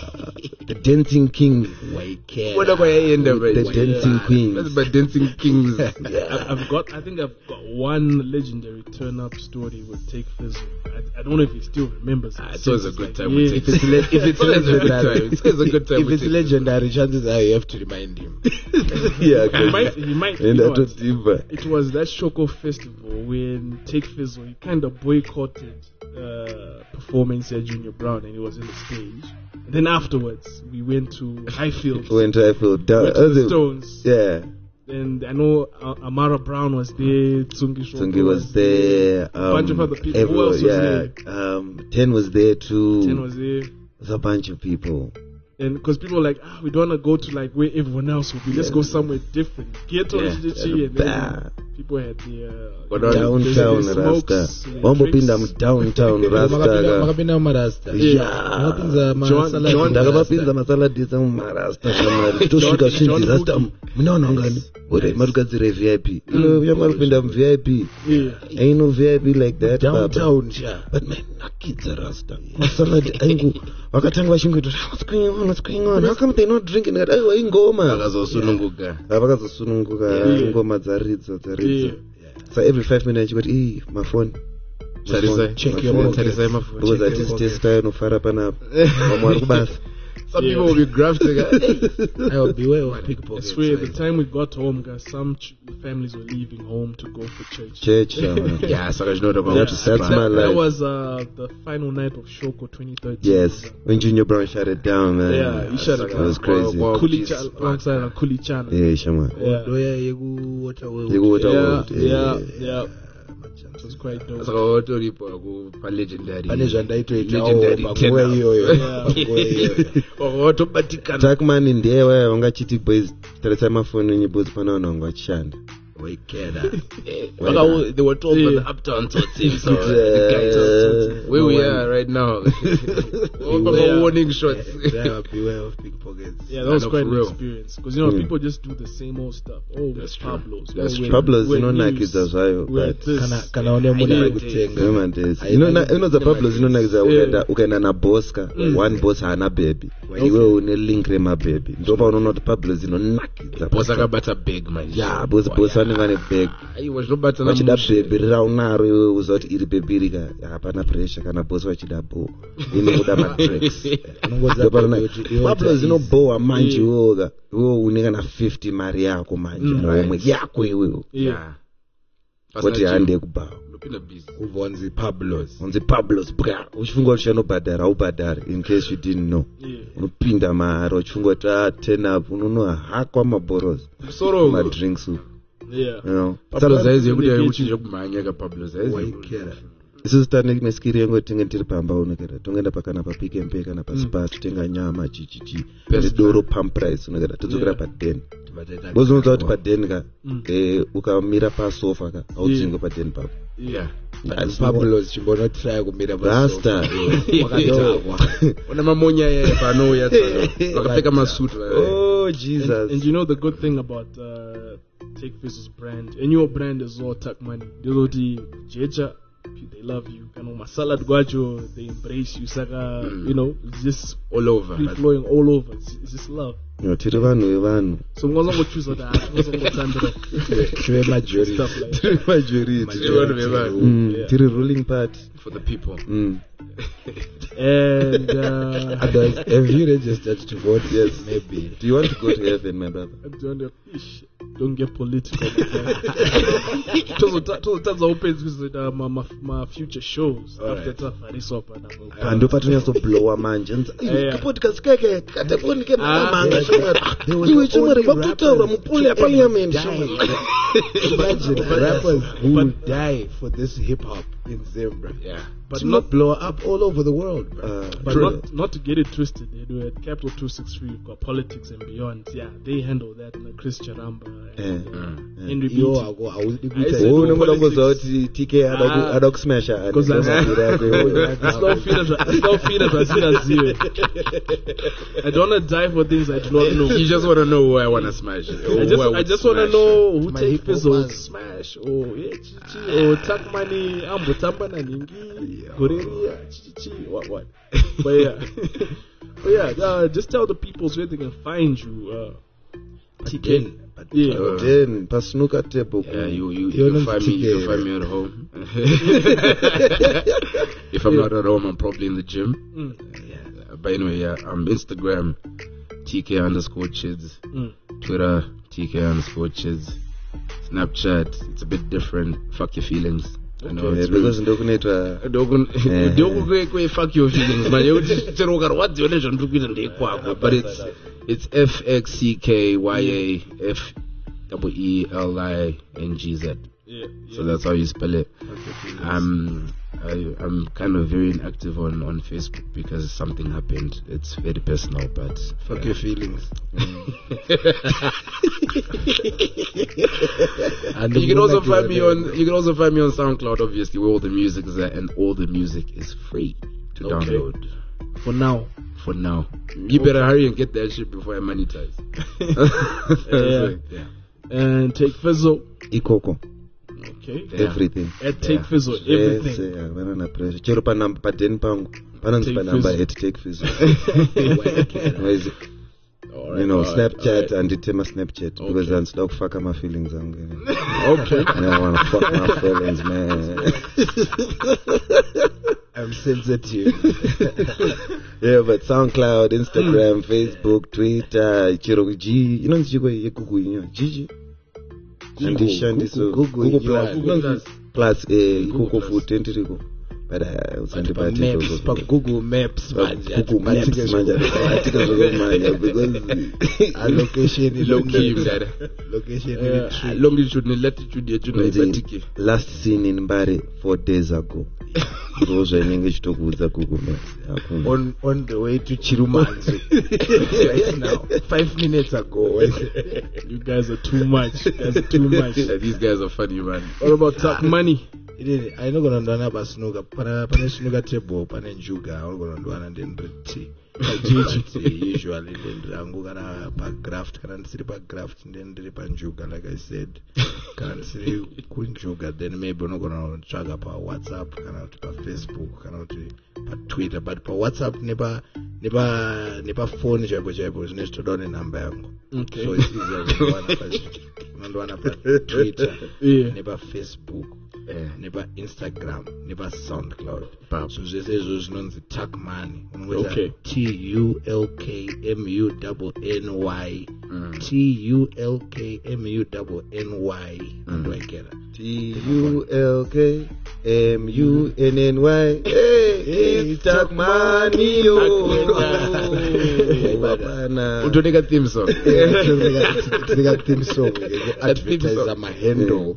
the dancing king White cat. What about you in there, the baby? dancing queens That's my dancing kings. I- I've got. I think I've got one legendary turn-up story with Take Fizzle. I, I don't know if he still remembers. Ah, it. it's always a It's good like time years. with If it's, le- if it's It's always a good legendary, time. It's always a good time If with it's Take legendary, chances are you have to remind him. yeah He might. He might. and You know that what? was deeper It was that Shoko festival when Take Fizzle, he kind of boycotted uh, performance at Junior Brown, and he was in the stage. And then afterwards, we went to Highfield. went to Eiffel down went to the Stones. yeah And I know uh, Amara Brown was there, Tsungi Shoko Tsungi was there um, a bunch of other people. Who everyone- else was yeah there? um ten was there too Ten was there. There's a bunch of people And because people were like, ah, we don't want to go to like where everyone else will be. Let's Yeah. go somewhere different. Get on Yeah. Chichi, and then Bah. people had the uh, But on downtown the rasta smokes, the wambopinda drinks. mudowntown rasta Makapinda mumarasta. Yeah. Makapinza masaladi. John- ndakavapinza masaladisa mumarasta shamwari tosvika John svinzi rasta Boogie. munaona ngani uri marugadzire V I P ino yamarupinda mu V I P Yeah. ain't no V I P like that baba. Downtown, sha. But man, nakidza rasta masaladi aingu vakatanga vachingoita what's going on what's going on how come they not drinking that aiwa ingoma Vakazosununguka. vakazosununguka Yeah. ngoma dzaridza dzaridza Yeah. so every five minutes chikoti ii mafoni Tarisa- Check my your phone, pockets. Tarisa my phone. because Check I your just pockets. testa inofara panapa vamwe vari kubasa Some Yeah. people will be grafting. I will beware of I pickpockets. swear, the time we got home, guys, some ch- families were leaving home to go for church. church uh, Yeah, so I know about That's- that's that, my that life. was uh, the final night of Shoko twenty thirteen. yes when Junior Brown shut it down man Yeah, he shut it that was down. crazy Wow, wow. Kulicha, alongside uh, Kulichana. yeah shama Yeah. Doya yegu water world. you go with Yeah, the yeah, yeah. It was quite dope. Saka watoripo kupa legendary. Pane zvandaitoitawo Legendary panguva turnout. iyoyo. Yeah. Panguva iyoyo. Watobatikana. Trackman ndiye waya vangachiti boys tarisai mafoni enyu boys panaona vanga vachishanda Waikera. Waka- They were told by Yeah. the uptown to team, so Uh, the guys where we no are right now. Beware. Warning shots. Yeah, beware of pickpockets. Yeah, that was I know, quite for an real. experience. Because, you know, Mm. people just do the same old stuff. Oh, That's it's true. Pablo's. That's oh, true. we're- Pablo's we're inonakidza news. zvayo We're but this. Kana kana une munhu Yeah. ari kutenga. Remandezi. Haina- Inona- inodza pablos inonakidza Yeah. ukaenda ukaenda nabhoska one boss haana bhebi iwe une link remabhebi ndopaunoona kuti pablos inonakidza Boss akabata big man. ya bosi bosi vanenge vane bheg Aiwa zvinobata vachida namushe. bhebi raunaro iwe uziva kuti iri bhebi rika hapana pressure kana bosi vachida bo inokuda matracks Unongodza kuti iwe pablos uta inobohwa manje Yeah. iweoka iwe une kana fifty mari yako manje Mm. omwe yako iwewo Yeah. kuti handi yekubhawa Unopinda busy. kubvonzi Pablos. unzi pablos bra uchifunga kuti chanobhadhara aubhadhari in case you didn't know Yeah. unopinda mahara uchifunga kuti ah, ten up unonohakwa maboros Musoro. madrinks uku Yeah. you know Pablo zaizi yekuti Saka- yekuchinja kumhanya ka Pablo zaizi. Waikera. isusu tane neskiri yangu tinge tiri pamba unokera tongeenda pakana papick and pay kana paspa totenga nyama chichichi pedoro pump price unokera todzokera Yeah. paden Tibateta- bozoudza kuti paden ka Mm. eh, ukamira pasofa ka audzingo paden papo Yeah. That's Pablos chimbonotry kumira Rasta. Wakadzakwa. Una mamonya yeye panouya vakapfeka masutu. oh jesus And, and you know the good thing about uh, Take Fizzo's brand and your brand as well, Tuck Money. Diloti, Jeja, they love you. Kano Masala Dwajo, they embrace you. Saka, mm. you know, it's just all over, free flowing all over. It's, it's just love. No, tiri vanhu vanhu. So ngoza ngochuza that. Ngoza ngothandra. Tiri majority. Stuff like Tiri majority. Majority. Tiri ruling party for the people. Mm. And uh, otherwise, have you registered to vote? Yes, maybe. Do you want to go to heaven, my brother? I'm doing the fish. Don't get political. Tozo opens with uh, my, my my future shows all after right. Tafari Sopa. And do patrol so blow manje. Yeah. Podcast keke katefoni ke manga. There was You chumare only baputa mupule parliament. Imagine rappers who would die for this hip hop in Zimbabwe. Yeah. But to not blow up all over the world, bro. Uh, But not, not to get it twisted, they do it. Capital two sixty-three, you've got Politics and Beyond. Yeah, they handle that. And Chris Charamba, and, Eh, uh, Henry Yo, Beatty. I go, I was Oh, no more goes T K Ah. adok smasher. Because I slow feeders, slow feeders, I see that zero. I don't want to die for things I do not know. You just want to know who I want to smash. I just, I just want to know who take Fizzo smash. Oh, yeah, Chichi. Oh, Tuck Money, Ambo Tamba na Ningi, Goreria, Chichi, what, what. But yeah. But yeah, uh, just tell the people where they can find you. Uh, T K. Yeah. Uh, then pasnuka table. Yeah, you you, You you don't find me T K, you find right? me at home. If I'm Yeah. not at home, I'm probably in the gym. Mm. Yeah. But anyway, yeah, I'm Instagram T K underscore chids, Mm. Twitter T K underscore chids, Snapchat. It's a bit different. Fuck your feelings. I know Okay, it's because rude. ndokunoitwa Dogun- Eh. dogun kwe- kwe fuck your feelings, man. You just chero ukari wadzione zvandirikuita ndekwako. But it's it's F X C K Y A F E L I N G Z. Yeah, So that's how you spell it. Um, I, I'm kind of very inactive on, on Facebook because something happened. It's very personal, but Fuck yeah. your feelings. And you can also find me on you can also find me on SoundCloud, obviously, where all the music is at, and all the music is free to Okay. download. For now. For now, you better hurry and get that shit before I monetize. Yeah. yeah. And Take Fizzo. ikoko Okay. Yeah. everything. At Take Yeah. Fizzo, everything. Yes, yeah, banana pressure. Chero pa number pa den pangu. Pananzi Take pa number Fizzo. at take Fizzo. Whereas, All right, you know, all right, Snapchat all right. and the tema Snapchat Okay. because I'm still fuck my feelings. I'm Okay. I don't want to fuck my feelings, man. I'm sensitive. Yeah, but SoundCloud, Instagram, Facebook, Twitter, chero G, you know chiko yekuku inyo Gigi. And the shandy so Google, Google Google, Plus, Google Plus, plus eh Google Google Plus. food tentiriko. But I was on the Pa party maps, pa Google Maps, manje. Google Maps manje. Atika zokomanya because A location is Low key, man. Location Yeah. is true. Longitude and latitude yetu naipatike. last seen in Mbare four days ago. Ndozvo inenge chitokuudza Google Maps. Hakuna. On on the way to Chirumanzi right now, five minutes ago. You guys are too much. You guys are too much. Yeah, these guys are funny, man. What about Tuck Money? Inini ainogona pasnuka pana pane snuka table pane njuga anogona ndwana ndendriti kajiji usually ndendrangu kana pagraft kana ndisiri pagraft ndendiri panjuga like I said kana ndisiri kunjuga then maybe unogona kutsvaga pa WhatsApp kana kuti pa Facebook kana kuti pa Twitter but pa WhatsApp nepa nepa nepa phone chaipo chaipo zvine zvitoda nenhamba yangu. Okay. So it's easier kundowana pa unondowana pa Twitter Yeah. nepa Facebook Yeah. nepa Instagram nepa SoundCloud. Bam. So zvese izvo zvinonzi Tuck Money. Okay. T U L K M U N N Y. Mm. T U L K M U N N Y. How do I get it? T U L K M U N N Y. Hey, it's Tuck Money. Utoneka theme song. Tika theme song. Advertise my handle.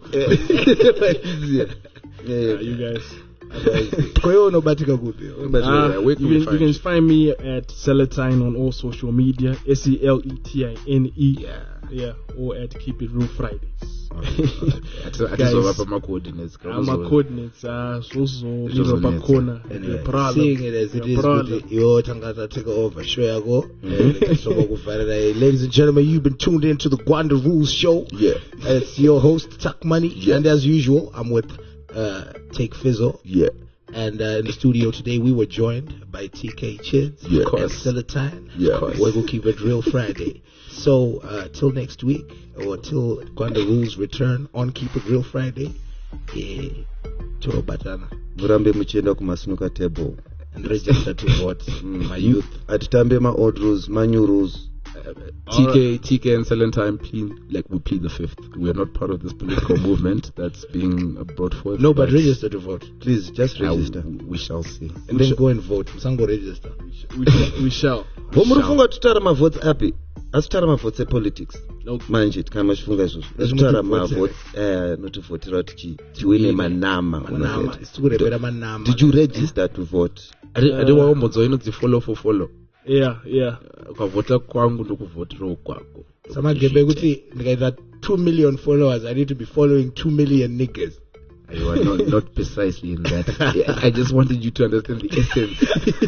Yeah, you guys. Kwa hiyo unobatika kupi? Uh, you, can, you can find me at Celatine on all social media. S E L E T I N E. Yeah. Yeah. Or at Keep It Real Fridays. atizovapa ma-coordinates ama-coordinates zozolizwa pakhona seeing it as it is kuti iwo tanga tatake over show yako soba kuvarira. Ladies and gentlemen, you've been tuned in to the Gwanda Rules Show. Yeah, it's your host Tuck Money, yeah. And as usual I'm with uh, Take Fizzle. Yeah. And uh, in the studio today, we were joined by T K Chids, yeah, and Celatine. Yeah, we're going to keep it real Friday. So, uh, till next week, or till Gwanda Rules return on Keep It Real Friday, yeah, Choro Batana. Murambe muchenda kumasnuka table. And register to vote, mm. my youth. Atitambe ma old rules, ma new rules. Uh, T K, right. T K and Celentine plead, like we plead the fifth. We are not part of this political movement that's being brought forth. No, but register to vote. Please, just register. Uh, we shall see. And we then go and vote. Musango register. We shall. We shall. Vomurufunga tutara ma votes api. Asitara ma votes politics. Manje kama shifunga izvo. Tutara ma votes eh notivotera kuti tiwine manama. Manama. Isikurebera manama. Did you register to vote? I don't want to join the follow for follow. Yeah, yeah. Ukavota kwangu ndokuvotera kwako. Samagebe kuti ndikaita two million followers, I need to be following two million niggas. You are not, not precisely in that. I just wanted you to understand the essence.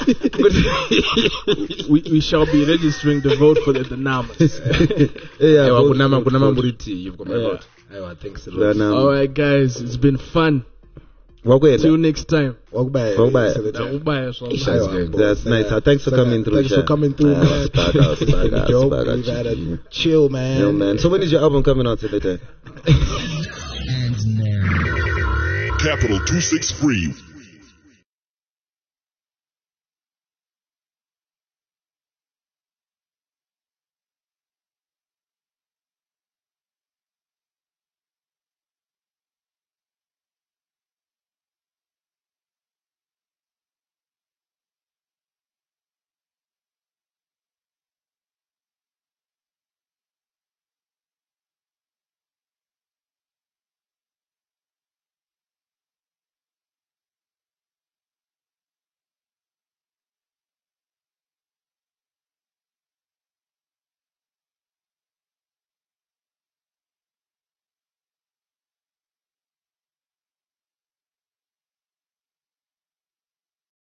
we, we shall be registering the vote for the, the Namas. Yeah, kunama kunama muriti. You've got my vote. Yeah, thanks a lot. All right, guys, it's been fun. See you next time. Walk by. Walk by. That's nice. Thanks for coming through. Thanks for coming through, man. Spag out, spag out, spag out. We've had a chill, man. Yo, man. So when is your album coming out today? And now, Capital two six three.